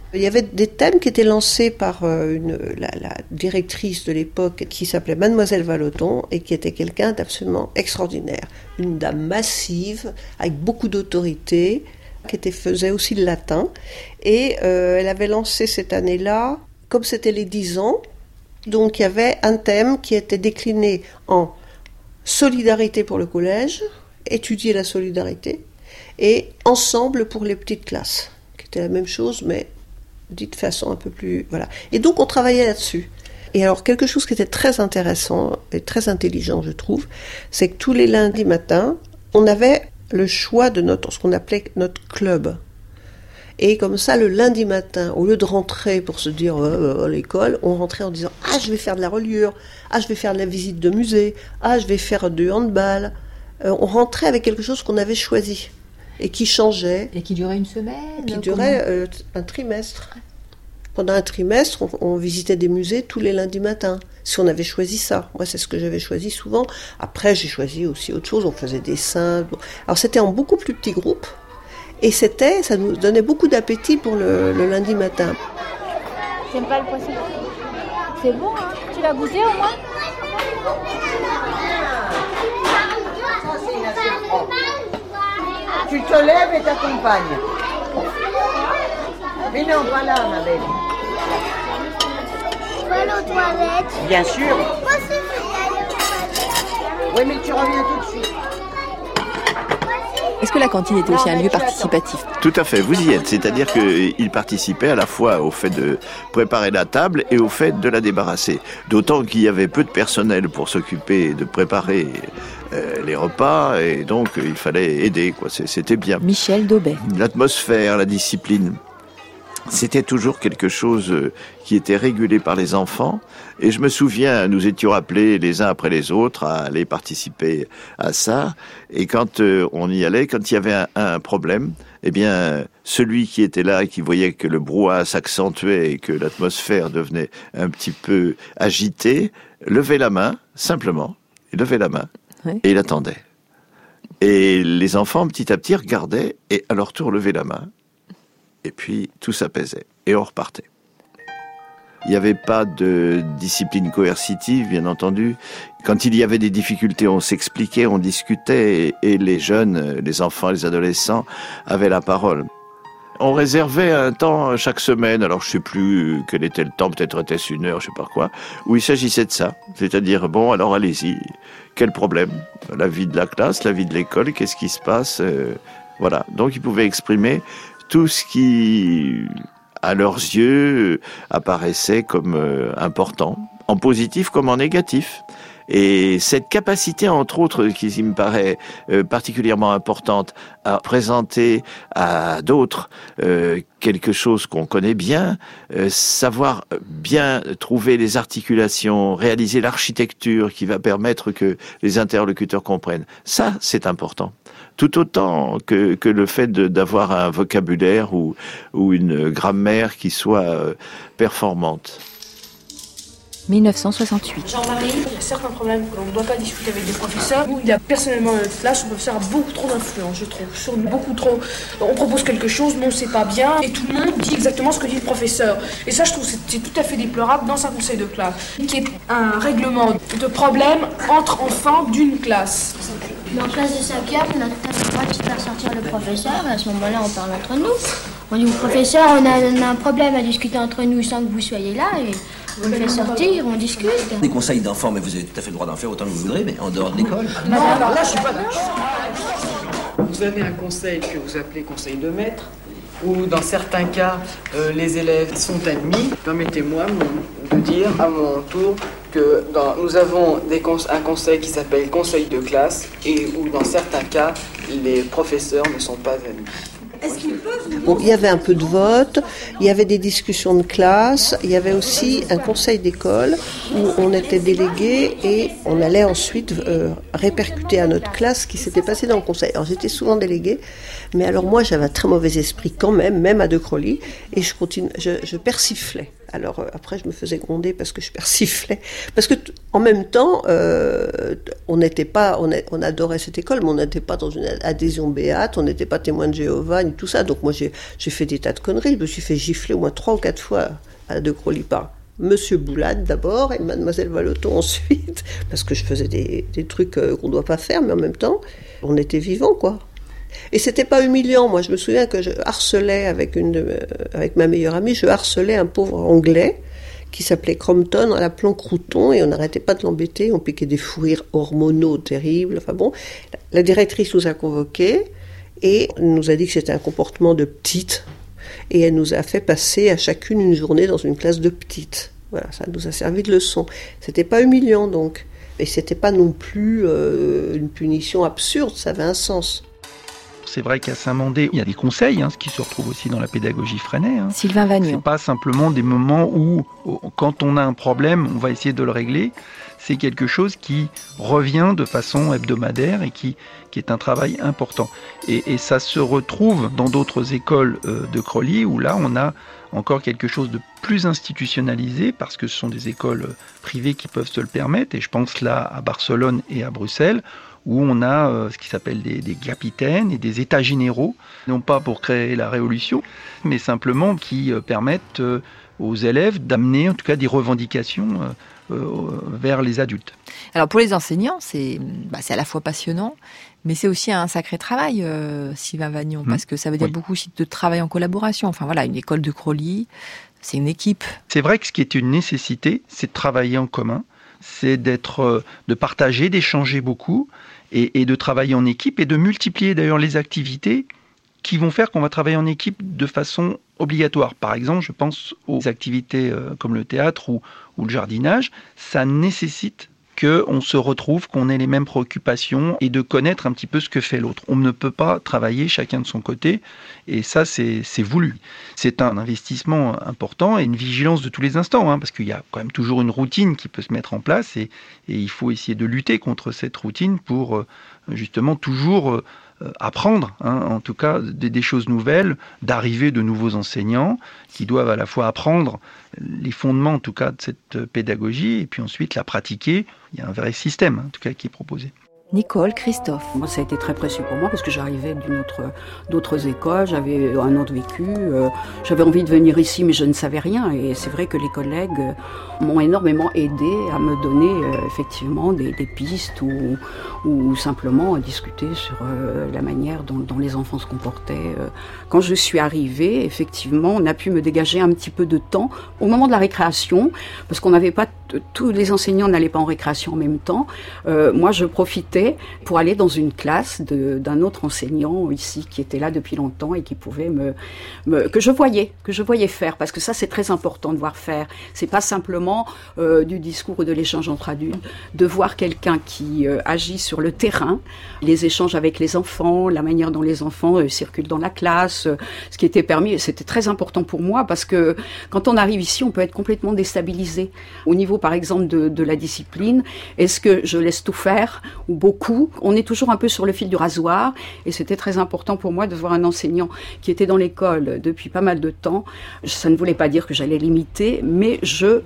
Il y avait des thèmes qui étaient lancés par la directrice de l'époque qui s'appelait Mademoiselle Vallotton et qui était quelqu'un d'absolument extraordinaire. Une dame massive, avec beaucoup d'autorité, qui faisait aussi le latin. Et elle avait lancé cette année-là, comme c'était les 10 ans, donc il y avait un thème qui était décliné en solidarité pour le collège, étudier la solidarité, et ensemble pour les petites classes, qui était la même chose, mais dit de façon un peu plus... Voilà. Et donc on travaillait là-dessus. Et alors quelque chose qui était très intéressant et très intelligent, je trouve, c'est que tous les lundis matins, on avait le choix de ce qu'on appelait notre club. Et comme ça, le lundi matin, au lieu de rentrer pour se dire à l'école, on rentrait en disant « Ah, je vais faire de la reliure, ah, je vais faire de la visite de musée, ah, je vais faire du handball ». On rentrait avec quelque chose qu'on avait choisi et qui changeait. Et qui durait une semaine. Qui durait un trimestre. Pendant un trimestre, on visitait des musées tous les lundis matins, si on avait choisi ça. Moi, c'est ce que j'avais choisi souvent. Après, j'ai choisi aussi autre chose, on faisait des dessins. Alors, c'était en beaucoup plus petits groupes, et ça nous donnait beaucoup d'appétit pour le lundi matin. J'aime pas le poisson. C'est bon, hein? Tu l'as goûté au moins? Tu te lèves et t'accompagnes. Mais non, pas là, ma belle. Tu vas aller aux toilettes? Bien sûr. Moi aussi, je vais aller aux toilettes. Oui, mais tu reviens tout de suite. Est-ce que la cantine était aussi un lieu participatif? Tout à fait, vous y êtes. C'est-à-dire qu'il participait à la fois au fait de préparer la table et au fait de la débarrasser. D'autant qu'il y avait peu de personnel pour s'occuper de préparer les repas, et donc il fallait aider, quoi. C'était bien. Michel Daubet. L'atmosphère, la discipline, c'était toujours quelque chose qui était régulé par les enfants. Et je me souviens, nous étions appelés les uns après les autres à aller participer à ça. Et quand on y allait, quand il y avait un problème, eh bien, celui qui était là et qui voyait que le brouhaha s'accentuait et que l'atmosphère devenait un petit peu agitée, levait la main, simplement, il levait la main, et il attendait. Et les enfants, petit à petit, regardaient et à leur tour levaient la main. Et puis, tout s'apaisait. Et on repartait. Il n'y avait pas de discipline coercitive, bien entendu. Quand il y avait des difficultés, on s'expliquait, on discutait, et les jeunes, les enfants, les adolescents avaient la parole. On réservait un temps chaque semaine, alors je ne sais plus quel était le temps, peut-être était-ce 1 heure, je ne sais pas quoi, où il s'agissait de ça. C'est-à-dire, bon, alors allez-y, quel problème? La vie de la classe, la vie de l'école, qu'est-ce qui se passe? Voilà, donc ils pouvaient exprimer tout ce qui, à leurs yeux, apparaissait comme important, en positif comme en négatif. Et cette capacité, entre autres, qui me paraît particulièrement importante, à présenter à d'autres quelque chose qu'on connaît bien, savoir bien trouver les articulations, réaliser l'architecture qui va permettre que les interlocuteurs comprennent. Ça, c'est important. Tout autant que le fait d'avoir un vocabulaire ou une grammaire qui soit performante. 1968. Jean-Marie, il y a certains problèmes que l'on ne doit pas discuter avec des professeurs. Nous, il y a personnellement dans notre classe, le professeur a beaucoup trop d'influence, je trouve. Sur nous, beaucoup trop. On propose quelque chose, mais on ne sait pas bien, et tout le monde dit exactement ce que dit le professeur. Et ça, je trouve que c'est tout à fait déplorable dans un conseil de classe, qui est un règlement de problèmes entre enfants d'une classe. Mais en classe de 5e, on a tout à fait le droit de faire sortir le professeur, et à ce moment-là, on parle entre nous. On dit au professeur, on a un problème à discuter entre nous sans que vous soyez là, et on le fait sortir, on discute. Des conseils d'enfants, mais vous avez tout à fait le droit d'en faire autant que vous voudrez, mais en dehors de l'école. Non, alors là, je suis pas d'accord. Vous avez un conseil que vous appelez conseil de maître, où dans certains cas, les élèves sont admis. Permettez-moi de dire à mon tour que nous avons un conseil qui s'appelle conseil de classe, et où dans certains cas, les professeurs ne sont pas admis. Bon, il y avait un peu de vote, il y avait des discussions de classe, il y avait aussi un conseil d'école où on était délégués et on allait ensuite répercuter à notre classe ce qui s'était passé dans le conseil. Alors j'étais souvent déléguée, mais alors moi j'avais un très mauvais esprit quand même à De Crolly, et je persiflais. Alors après, je me faisais gronder parce que je persiflais. Parce que en même temps, on adorait cette école, mais on n'était pas dans une adhésion béate, on n'était pas témoin de Jéhovah, ni tout ça. Donc moi, j'ai fait des tas de conneries. Je me suis fait gifler au moins 3 ou 4 fois à De Crolly par Monsieur Boulade d'abord et Mademoiselle Vallotton ensuite, parce que je faisais des trucs qu'on ne doit pas faire, mais en même temps, on était vivants, quoi. Et c'était pas humiliant. Moi, je me souviens que je harcelais avec ma meilleure amie, je harcelais un pauvre Anglais qui s'appelait Crompton, en l'appelant Crouton, et on n'arrêtait pas de l'embêter. On piquait des fous rires hormonaux terribles. Enfin bon, la directrice nous a convoqués et nous a dit que c'était un comportement de petite, et elle nous a fait passer à chacune une journée dans une classe de petites. Voilà, ça nous a servi de leçon. C'était pas humiliant donc, et c'était pas non plus une punition absurde. Ça avait un sens. C'est vrai qu'à Saint-Mandé, il y a des conseils, ce qui se retrouve aussi dans la pédagogie Freinet. Sylvain Vagnon. C'est pas simplement des moments où, quand on a un problème, on va essayer de le régler. C'est quelque chose qui revient de façon hebdomadaire et qui est un travail important. Et ça se retrouve dans d'autres écoles de Crolly, où là, on a encore quelque chose de plus institutionnalisé, parce que ce sont des écoles privées qui peuvent se le permettre. Et je pense là à Barcelone et à Bruxelles, où on a ce qui s'appelle des capitaines et des états généraux, non pas pour créer la révolution, mais simplement qui permettent aux élèves d'amener en tout cas des revendications vers les adultes. Alors pour les enseignants, c'est à la fois passionnant, mais c'est aussi un sacré travail, Sylvain Vagnon, parce que ça veut dire beaucoup aussi de travail en collaboration. Enfin voilà, une école de Crolly, c'est une équipe. C'est vrai que ce qui est une nécessité, c'est de travailler en commun, c'est de partager, d'échanger beaucoup, et de travailler en équipe, et de multiplier d'ailleurs les activités qui vont faire qu'on va travailler en équipe de façon obligatoire. Par exemple, je pense aux activités comme le théâtre ou le jardinage. Ça nécessite qu'on se retrouve, qu'on ait les mêmes préoccupations et de connaître un petit peu ce que fait l'autre. On ne peut pas travailler chacun de son côté, et ça, c'est voulu. C'est un investissement important et une vigilance de tous les instants, parce qu'il y a quand même toujours une routine qui peut se mettre en place, et il faut essayer de lutter contre cette routine pour justement toujours apprendre, en tout cas des choses nouvelles, d'arriver de nouveaux enseignants qui doivent à la fois apprendre les fondements en tout cas de cette pédagogie et puis ensuite la pratiquer. Il y a un vrai système en tout cas qui est proposé. Nicole, Christophe. Moi, ça a été très précieux pour moi parce que j'arrivais d'autres écoles, j'avais un autre vécu, j'avais envie de venir ici mais je ne savais rien, et c'est vrai que les collègues m'ont énormément aidé à me donner effectivement des pistes ou simplement à discuter sur la manière dont les enfants se comportaient. Quand je suis arrivée, effectivement, on a pu me dégager un petit peu de temps au moment de la récréation, parce qu'on n'avait pas tous les enseignants n'allaient pas en récréation en même temps. Moi, je profitais pour aller dans une classe d'un autre enseignant ici qui était là depuis longtemps et qui pouvait que je voyais faire, parce que ça c'est très important de voir faire. C'est pas simplement du discours ou de l'échange entre adultes, de voir quelqu'un qui agit sur le terrain, les échanges avec les enfants, la manière dont les enfants circulent dans la classe, ce qui était permis, c'était très important pour moi, parce que quand on arrive ici, on peut être complètement déstabilisé. Au niveau par exemple de la discipline, est-ce que je laisse tout faire ou beaucoup? On est toujours un peu sur le fil du rasoir, et c'était très important pour moi de voir un enseignant qui était dans l'école depuis pas mal de temps. Ça ne voulait pas dire que j'allais l'imiter, mais je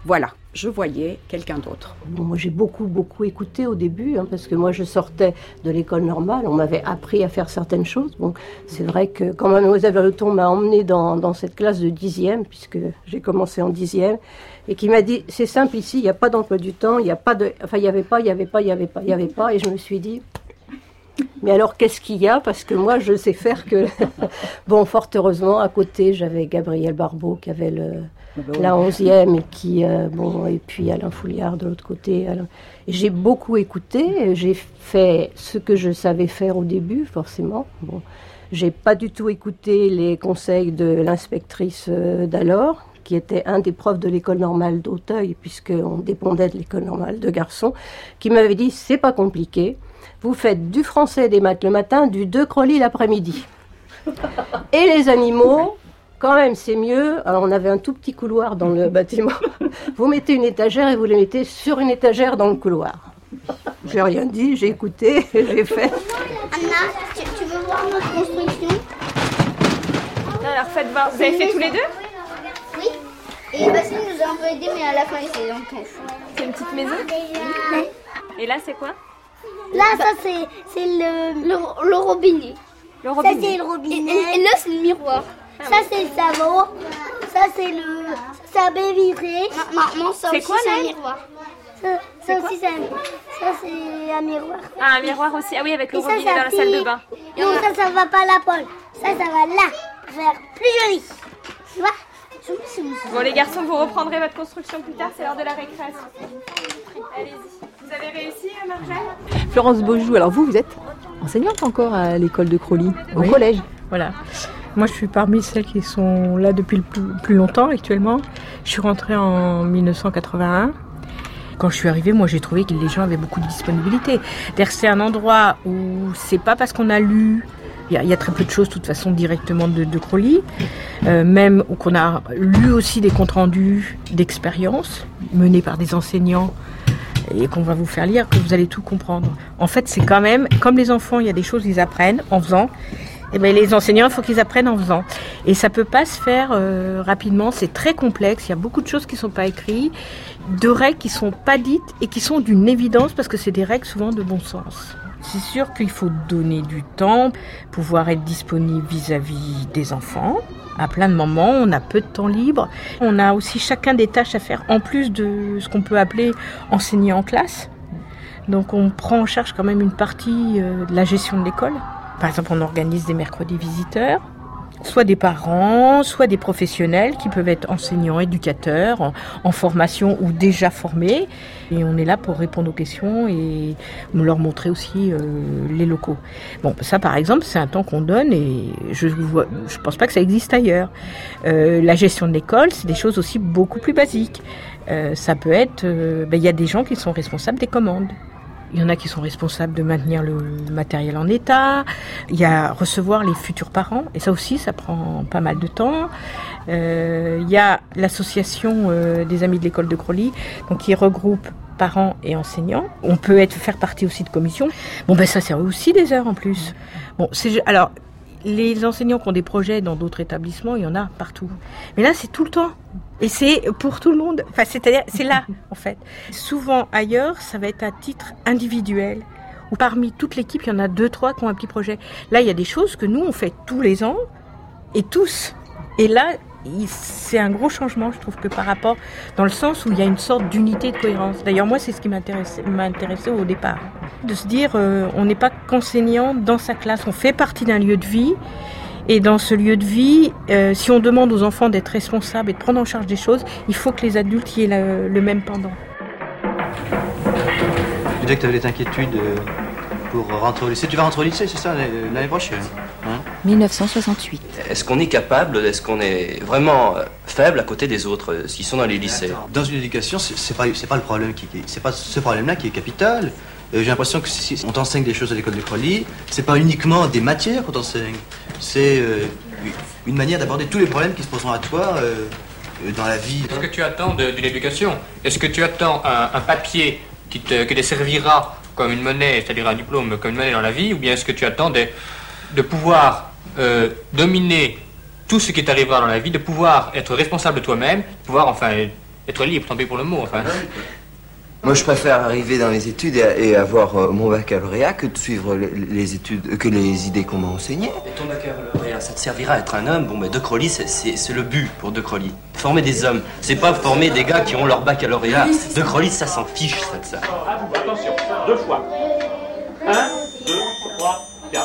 voyais quelqu'un d'autre. Bon, moi j'ai beaucoup écouté au début, parce que moi je sortais de l'école normale, on m'avait appris à faire certaines choses. Bon, c'est vrai que quand Mademoiselle Vallotton m'a emmenée dans cette classe de 10e, puisque j'ai commencé en 10e, et qui m'a dit, c'est simple ici, il n'y a pas d'emploi du temps, il n'y avait pas, et je me suis dit, mais alors qu'est-ce qu'il y a? Parce que moi je sais faire que... Bon, fort heureusement, à côté j'avais Gabriel Barbeau qui avait la 11e, et puis Alain Fouliard de l'autre côté. Et j'ai beaucoup écouté, j'ai fait ce que je savais faire au début, forcément. Bon, j'ai pas du tout écouté les conseils de l'inspectrice d'alors, qui était un des profs de l'école normale d'Auteuil, puisqu'on dépendait de l'école normale de garçons, qui m'avait dit, c'est pas compliqué, vous faites du français et des maths le matin, du De Crolly l'après-midi. Et les animaux, quand même, c'est mieux. Alors, on avait un tout petit couloir dans le bâtiment. Vous mettez une étagère et vous les mettez sur une étagère dans le couloir. J'ai rien dit, j'ai écouté, j'ai fait. Anna, tu veux voir notre construction? Alors, faites voir. Vous avez fait tous les deux? Oui. Et Bastien nous a un peu aidé, mais à la fin, il s'est entendu. C'est une petite maison. Ouais. Et là, c'est quoi? Là, ça, c'est le robinet. Le robinet. Ça, c'est le robinet. Et là, c'est le miroir. Ça, c'est le savon. Ça, c'est le... Ça, baie vitrée. Non, ça c'est aussi, quoi, c'est là un miroir. Ça aussi, c'est un miroir. Ah, un miroir aussi. Ah oui, avec le Et ça, robinet dans la salle de bain. Non, ça va pas à la poêle. Ça va là. Faire plus joli. Tu vois? Bon, les garçons, vous reprendrez votre construction plus tard, c'est l'heure de la récréation. Allez-y. Vous avez réussi, Marjane? Florence Beaujou, alors vous êtes enseignante encore à l'école de Crolly, au Oui. collège. Voilà. Moi, je suis parmi celles qui sont là depuis le plus longtemps actuellement. Je suis rentrée en 1981. Quand je suis arrivée, moi, j'ai trouvé que les gens avaient beaucoup de disponibilité. C'est-à-dire, c'est un endroit où c'est pas parce qu'on a lu. Il y a très peu de choses, de toute façon, directement de Crolly. Même qu'on a lu aussi des comptes rendus d'expériences menés par des enseignants et qu'on va vous faire lire, que vous allez tout comprendre. En fait, c'est quand même, comme les enfants, il y a des choses qu'ils apprennent en faisant. Et bien, les enseignants, il faut qu'ils apprennent en faisant. Et ça peut pas se faire rapidement, c'est très complexe, il y a beaucoup de choses qui sont pas écrites, de règles qui sont pas dites et qui sont d'une évidence parce que c'est des règles souvent de bon sens. C'est sûr qu'il faut donner du temps, pouvoir être disponible vis-à-vis des enfants. À plein de moments, on a peu de temps libre. On a aussi chacun des tâches à faire en plus de ce qu'on peut appeler enseigner en classe. Donc on prend en charge quand même une partie de la gestion de l'école. Par exemple, on organise des mercredis visiteurs, soit des parents, soit des professionnels qui peuvent être enseignants, éducateurs, en formation ou déjà formés. Et on est là pour répondre aux questions et leur montrer aussi les locaux. Bon, ça par exemple, c'est un temps qu'on donne et je pense pas que ça existe ailleurs. La gestion de l'école, c'est des choses aussi beaucoup plus basiques. Ça peut être, y a des gens qui sont responsables des commandes. Il y en a qui sont responsables de maintenir le matériel en état. Il y a recevoir les futurs parents. Et ça aussi, ça prend pas mal de temps. Il y a l'association des Amis de l'école de Crolly, donc qui regroupe parents et enseignants. On peut faire partie aussi de commissions. Bon, ça sert aussi des heures en plus. Bon, alors, les enseignants qui ont des projets dans d'autres établissements, il y en a partout. Mais là, c'est tout le temps. Et c'est pour tout le monde. Enfin, c'est-à-dire, c'est là, en fait. Souvent, ailleurs, ça va être à titre individuel. Ou parmi toute l'équipe, il y en a 2-3 qui ont un petit projet. Là, il y a des choses que nous, on fait tous les ans. Et tous. Et là, c'est un gros changement, je trouve, que par rapport, dans le sens où il y a une sorte d'unité de cohérence. D'ailleurs, moi, c'est ce qui m'a intéressé au départ. De se dire, on n'est pas qu'enseignant dans sa classe. On fait partie d'un lieu de vie. Et dans ce lieu de vie, si on demande aux enfants d'être responsables et de prendre en charge des choses, il faut que les adultes y aient le même pendant. Tu disais que tu avais des inquiétudes pour rentrer au lycée. Tu vas rentrer au lycée, c'est ça, l'année prochaine, hein? 1968. Est-ce qu'on est capable, est-ce qu'on est vraiment faible à côté des autres qui sont dans les lycées? Dans une éducation, c'est pas le problème c'est pas ce problème-là qui est capital. J'ai l'impression que si on t'enseigne des choses à l'école de Crolly, c'est pas uniquement des matières qu'on t'enseigne. C'est une manière d'aborder tous les problèmes qui se poseront à toi dans la vie. Qu'est-ce que tu attends d'une éducation? Est-ce que tu attends un papier qui te servira comme une monnaie, c'est-à-dire un diplôme comme une monnaie dans la vie, ou bien est-ce que tu attends de pouvoir dominer tout ce qui t'arrivera dans la vie, de pouvoir être responsable de toi-même, de pouvoir être libre, tant pis pour le mot, Moi, je préfère arriver dans les études et avoir mon baccalauréat que de suivre les études, que les idées qu'on m'a enseignées. Et ton baccalauréat, ça te servira à être un homme? Bon, De Crolly, c'est le but pour De Crolly. Former des hommes. C'est pas former des gars qui ont leur baccalauréat. De Crolly, ça s'en fiche, ça, de ça. À vous, attention, 2 fois. 1, 2, 3, 4.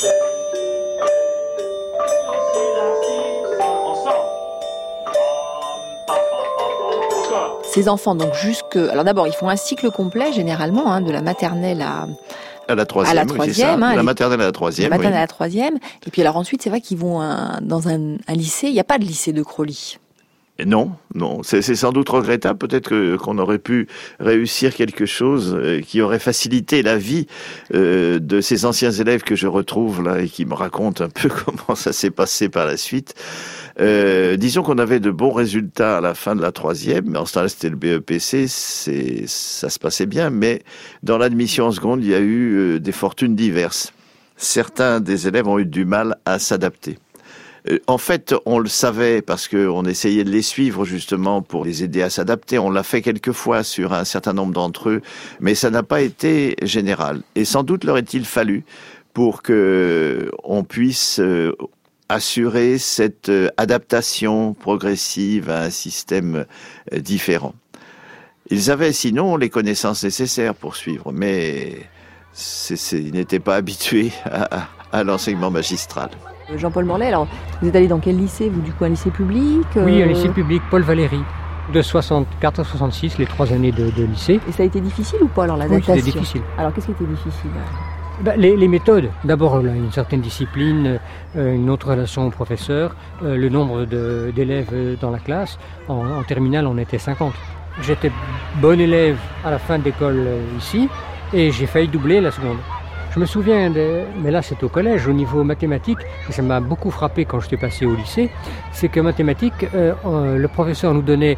Ces enfants, donc alors d'abord, ils font un cycle complet, généralement, de la maternelle à la troisième, oui, c'est ça. La maternelle à la troisième. La maternelle à la troisième. Et puis alors ensuite, c'est vrai qu'ils vont dans un lycée. Il n'y a pas de lycée de Crolly. Non. C'est sans doute regrettable. Peut-être qu'on aurait pu réussir quelque chose qui aurait facilité la vie de ces anciens élèves que je retrouve là et qui me racontent un peu comment ça s'est passé par la suite. Disons qu'on avait de bons résultats à la fin de la troisième, mais en ce temps-là c'était le BEPC, ça se passait bien, mais dans l'admission en seconde, il y a eu des fortunes diverses. Certains des élèves ont eu du mal à s'adapter. En fait, on le savait parce qu'on essayait de les suivre justement pour les aider à s'adapter. On l'a fait quelques fois sur un certain nombre d'entre eux, mais ça n'a pas été général. Et sans doute leur est-il fallu pour que on puisse assurer cette adaptation progressive à un système différent. Ils avaient sinon les connaissances nécessaires pour suivre, mais ils n'étaient pas habitués à l'enseignement magistral. Jean-Paul Morlet, alors vous êtes allé dans quel lycée, vous, du coup, un lycée public Oui, un lycée public, Paul Valéry, de 64 à 66, les 3 années de lycée. Et ça a été difficile ou pas, alors, l'adaptation? Oui, c'était difficile. Alors, qu'est-ce qui était difficile? Les méthodes, d'abord une certaine discipline, une autre relation au professeur, le nombre d'élèves dans la classe. En terminale, on était 50. J'étais bon élève à la fin de l'école ici et j'ai failli doubler la seconde. Je me souviens, mais là c'est au collège, au niveau mathématiques, et ça m'a beaucoup frappé quand j'étais passé au lycée, c'est que mathématiques, le professeur nous donnait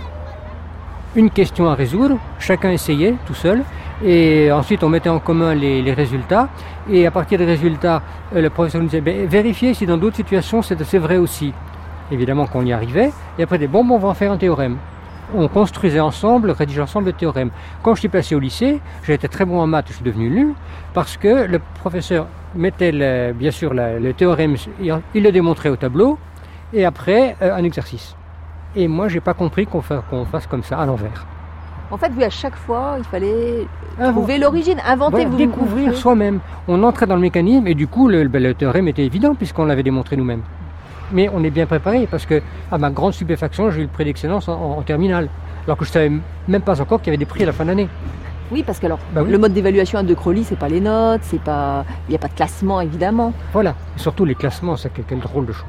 une question à résoudre, chacun essayait tout seul, et ensuite on mettait en commun les résultats, et à partir des résultats, le professeur nous disait vérifiez si dans d'autres situations c'est vrai aussi. Évidemment qu'on y arrivait, et après on va en faire un théorème. On construisait ensemble, rédigeait ensemble le théorème. Quand je suis passé au lycée, j'étais très bon en maths, je suis devenu nul, parce que le professeur mettait bien sûr le théorème, il le démontrait au tableau, et après un exercice. Et moi, j'ai pas compris qu'on fasse comme ça, à l'envers. En fait, à chaque fois, il fallait trouver l'origine, inventer, voilà, découvrir soi-même. On entrait dans le mécanisme, et du coup, le théorème était évident, puisqu'on l'avait démontré nous-mêmes. Mais on est bien préparé parce que, à ma grande stupéfaction, j'ai eu le prix d'excellence en terminale. Alors que je ne savais même pas encore qu'il y avait des prix à la fin d'année. Oui, parce que le mode d'évaluation à De Crolly, c'est pas les notes, il n'y a pas de classement évidemment. Voilà, et surtout les classements, c'est quelle drôle de chose.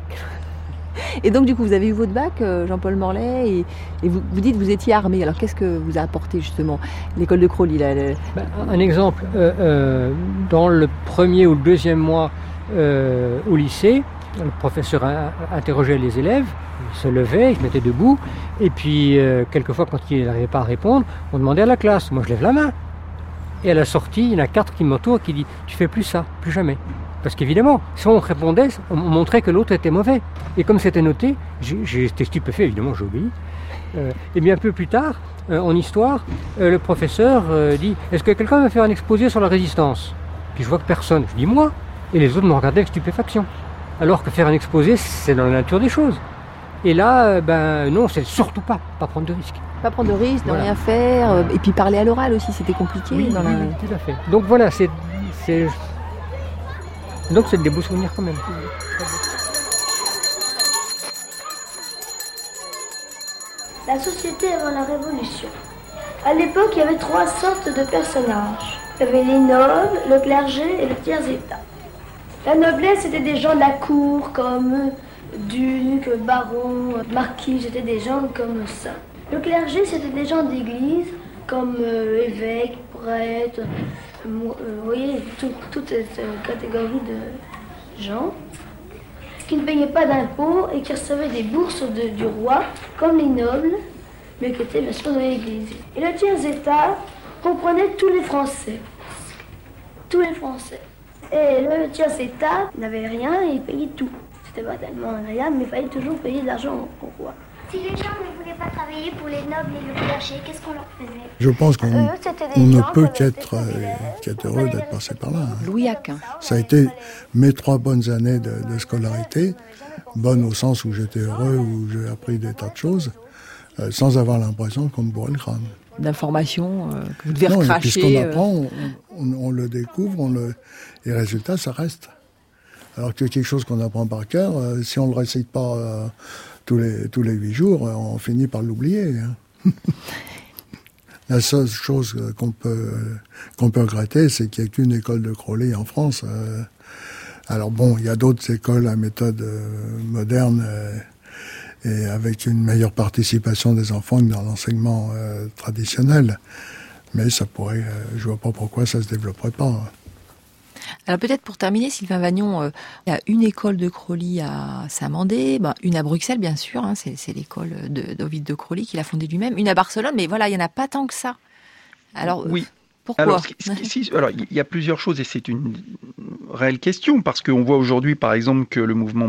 Et donc du coup, vous avez eu votre bac, Jean-Paul Morlet, et vous dites que vous étiez armé. Alors qu'est-ce que vous a apporté justement l'école de Crolly Un exemple, dans le premier ou le deuxième mois au lycée, le professeur interrogeait les élèves, il se levait, il se mettait debout, et puis quelquefois quand il n'arrivait pas à répondre, on demandait à la classe, moi je lève la main. Et à la sortie, il y en a 4 qui m'entourent qui disent « tu fais plus ça, plus jamais ». Parce qu'évidemment, si on répondait, on montrait que l'autre était mauvais. Et comme c'était noté, j'ai été stupéfait, évidemment j'ai obéi. Et bien un peu plus tard, en histoire, le professeur dit « est-ce que quelqu'un va faire un exposé sur la résistance ?» Puis je vois que personne, je dis « moi ». Et les autres me regardaient avec stupéfaction. Alors que faire un exposé, c'est dans la nature des choses. Et là, non, c'est surtout pas prendre de risques. Pas prendre de risques, ne rien faire, et puis parler à l'oral aussi, c'était compliqué. Oui, tout à fait. Donc voilà, donc c'est des beaux souvenirs quand même. La société avant la Révolution. À l'époque, il y avait 3 sortes de personnages. Il y avait les nobles, le clergé et le tiers-état. La noblesse, c'était des gens de la cour, comme ducs, barons, marquis, c'était des gens comme ça. Le clergé, c'était des gens d'église, comme évêques, prêtres, vous voyez, toute cette catégorie de gens qui ne payaient pas d'impôts et qui recevaient des bourses du roi, comme les nobles, mais qui étaient bien sûr dans l'église. Et le tiers-état comprenait tous les Français. Tous les Français. Et le tiers-état n'avait rien et il payait tout. C'était pas tellement agréable, mais il fallait toujours payer de l'argent au roi. Si les gens ne voulaient pas travailler pour les nobles et le clergé, qu'est-ce qu'on leur faisait? Je pense qu'on ne peut qu'être heureux d'être passé par là. Louis Aquin. Ça a été mes 3 bonnes années de scolarité, bonnes au sens où j'étais heureux, où j'ai appris des tas de choses, sans avoir l'impression qu'on me bourrait le crâne. D'informations que vous devez recracher. Puisqu'on apprend, on le découvre, et résultat, ça reste. Alors que quelque chose qu'on apprend par cœur, si on ne le récite pas tous les 8 jours, on finit par l'oublier. Hein. La seule chose qu'on peut regretter, c'est qu'il n'y ait qu'une école de Crolly en France. Alors bon, il y a d'autres écoles à méthode moderne et avec une meilleure participation des enfants que dans l'enseignement traditionnel. Mais ça pourrait, je vois pas pourquoi ça se développerait pas. Alors peut-être pour terminer, Sylvain Vagnon, il y a une école de Crolly à Saint-Mandé, une à Bruxelles bien sûr, hein, c'est l'école d'Ovide de Crolly qui l'a fondée lui-même, une à Barcelone, mais voilà, il n'y en a pas tant que ça. Alors oui. Pourquoi? Alors, il y a plusieurs choses et c'est une réelle question parce qu'on voit aujourd'hui par exemple que le mouvement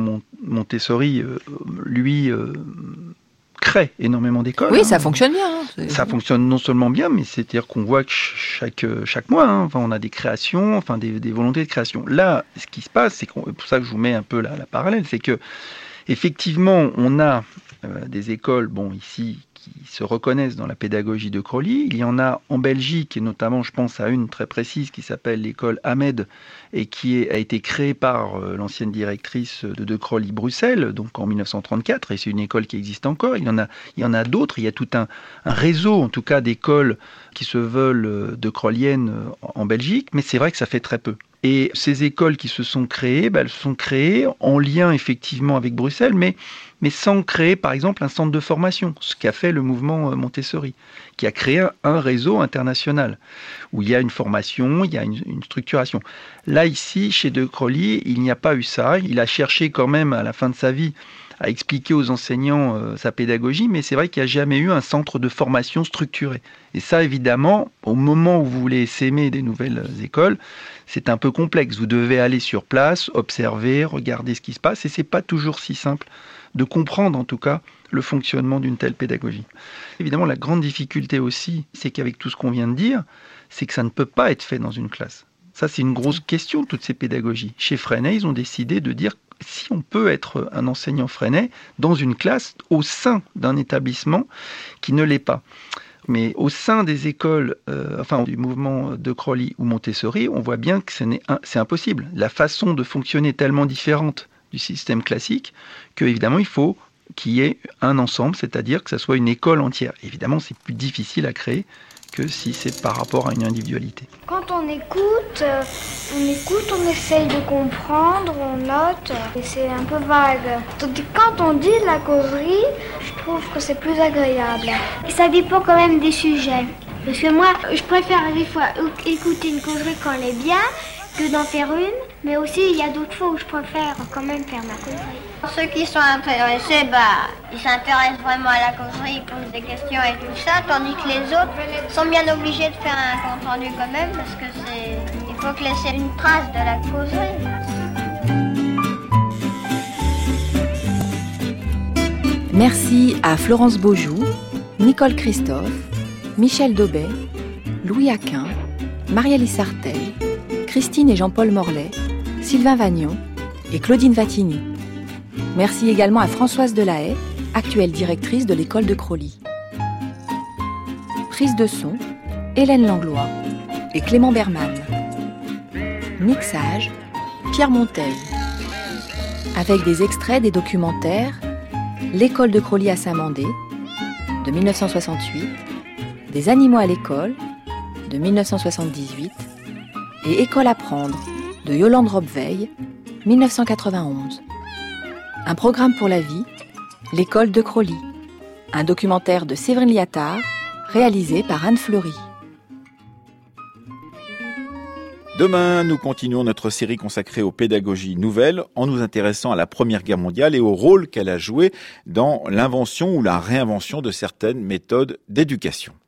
Montessori, lui, crée énormément d'écoles. Oui, ça fonctionne bien. Ça fonctionne non seulement bien, mais c'est-à-dire qu'on voit que chaque mois, on a des créations, des volontés de création. Là, ce qui se passe, c'est pour ça que je vous mets un peu la parallèle, c'est que effectivement, on a des écoles, ici, qui se reconnaissent dans la pédagogie de Crolly. Il y en a en Belgique, et notamment, je pense à une très précise qui s'appelle l'école Ahmed, et qui a été créée par l'ancienne directrice de Crolly Bruxelles, donc en 1934, et c'est une école qui existe encore. Il y en a d'autres. Il y a tout un réseau, en tout cas, d'écoles qui se veulent de Crolliennes en Belgique, mais c'est vrai que ça fait très peu. Et ces écoles qui se sont créées, elles se sont créées en lien effectivement avec Bruxelles, mais sans créer par exemple un centre de formation, ce qu'a fait le mouvement Montessori, qui a créé un réseau international, où il y a une formation, il y a une structuration. Là ici, chez De Crolly, il n'y a pas eu ça. Il a cherché quand même à la fin de sa vie à expliquer aux enseignants sa pédagogie, mais c'est vrai qu'il n'y a jamais eu un centre de formation structuré. Et ça, évidemment, au moment où vous voulez s'aimer des nouvelles écoles, c'est un peu complexe. Vous devez aller sur place, observer, regarder ce qui se passe, et c'est pas toujours si simple de comprendre, en tout cas, le fonctionnement d'une telle pédagogie. Évidemment, la grande difficulté aussi, c'est qu'avec tout ce qu'on vient de dire, c'est que ça ne peut pas être fait dans une classe. Ça, c'est une grosse question, toutes ces pédagogies. Chez Freinet, ils ont décidé de dire si on peut être un enseignant Freinet dans une classe au sein d'un établissement qui ne l'est pas. Mais au sein des écoles, du mouvement de Crolly ou Montessori, on voit bien que c'est impossible. La façon de fonctionner est tellement différente du système classique qu'évidemment, il faut qu'il y ait un ensemble, c'est-à-dire que ça soit une école entière. Évidemment, c'est plus difficile à créer que si c'est par rapport à une individualité. Quand on écoute, on essaye de comprendre, on note, et c'est un peu vague. Donc quand on dit de la causerie, je trouve que c'est plus agréable. Ça dépend quand même des sujets. Parce que moi, je préfère des fois écouter une causerie quand elle est bien que d'en faire une. Mais aussi, il y a d'autres fois où je préfère quand même faire ma causerie. Ceux qui sont intéressés, ils s'intéressent vraiment à la causerie, ils posent des questions et tout ça, tandis que les autres sont bien obligés de faire un compte rendu quand même, parce que il faut que laisser une trace de la causerie. Merci à Florence Beaujoux, Nicole Christophe, Michel Daubet, Louis Aquin, Marie-Alice Sartel, Christine et Jean-Paul Morlet, Sylvain Vagnon et Claudine Vatigny. Merci également à Françoise Delahaye, actuelle directrice de l'école de Crolly. Prise de son, Hélène Langlois et Clément Berman. Mixage, Pierre Monteil. Avec des extraits des documentaires L'école de Crolly à Saint-Mandé, de 1968, Des animaux à l'école, de 1978, et École à prendre, de Yolande Robveil, 1991. Un programme pour la vie, L'école de Crolly. Un documentaire de Séverine Liattard, réalisé par Anne Fleury. Demain, nous continuons notre série consacrée aux pédagogies nouvelles en nous intéressant à la Première Guerre mondiale et au rôle qu'elle a joué dans l'invention ou la réinvention de certaines méthodes d'éducation.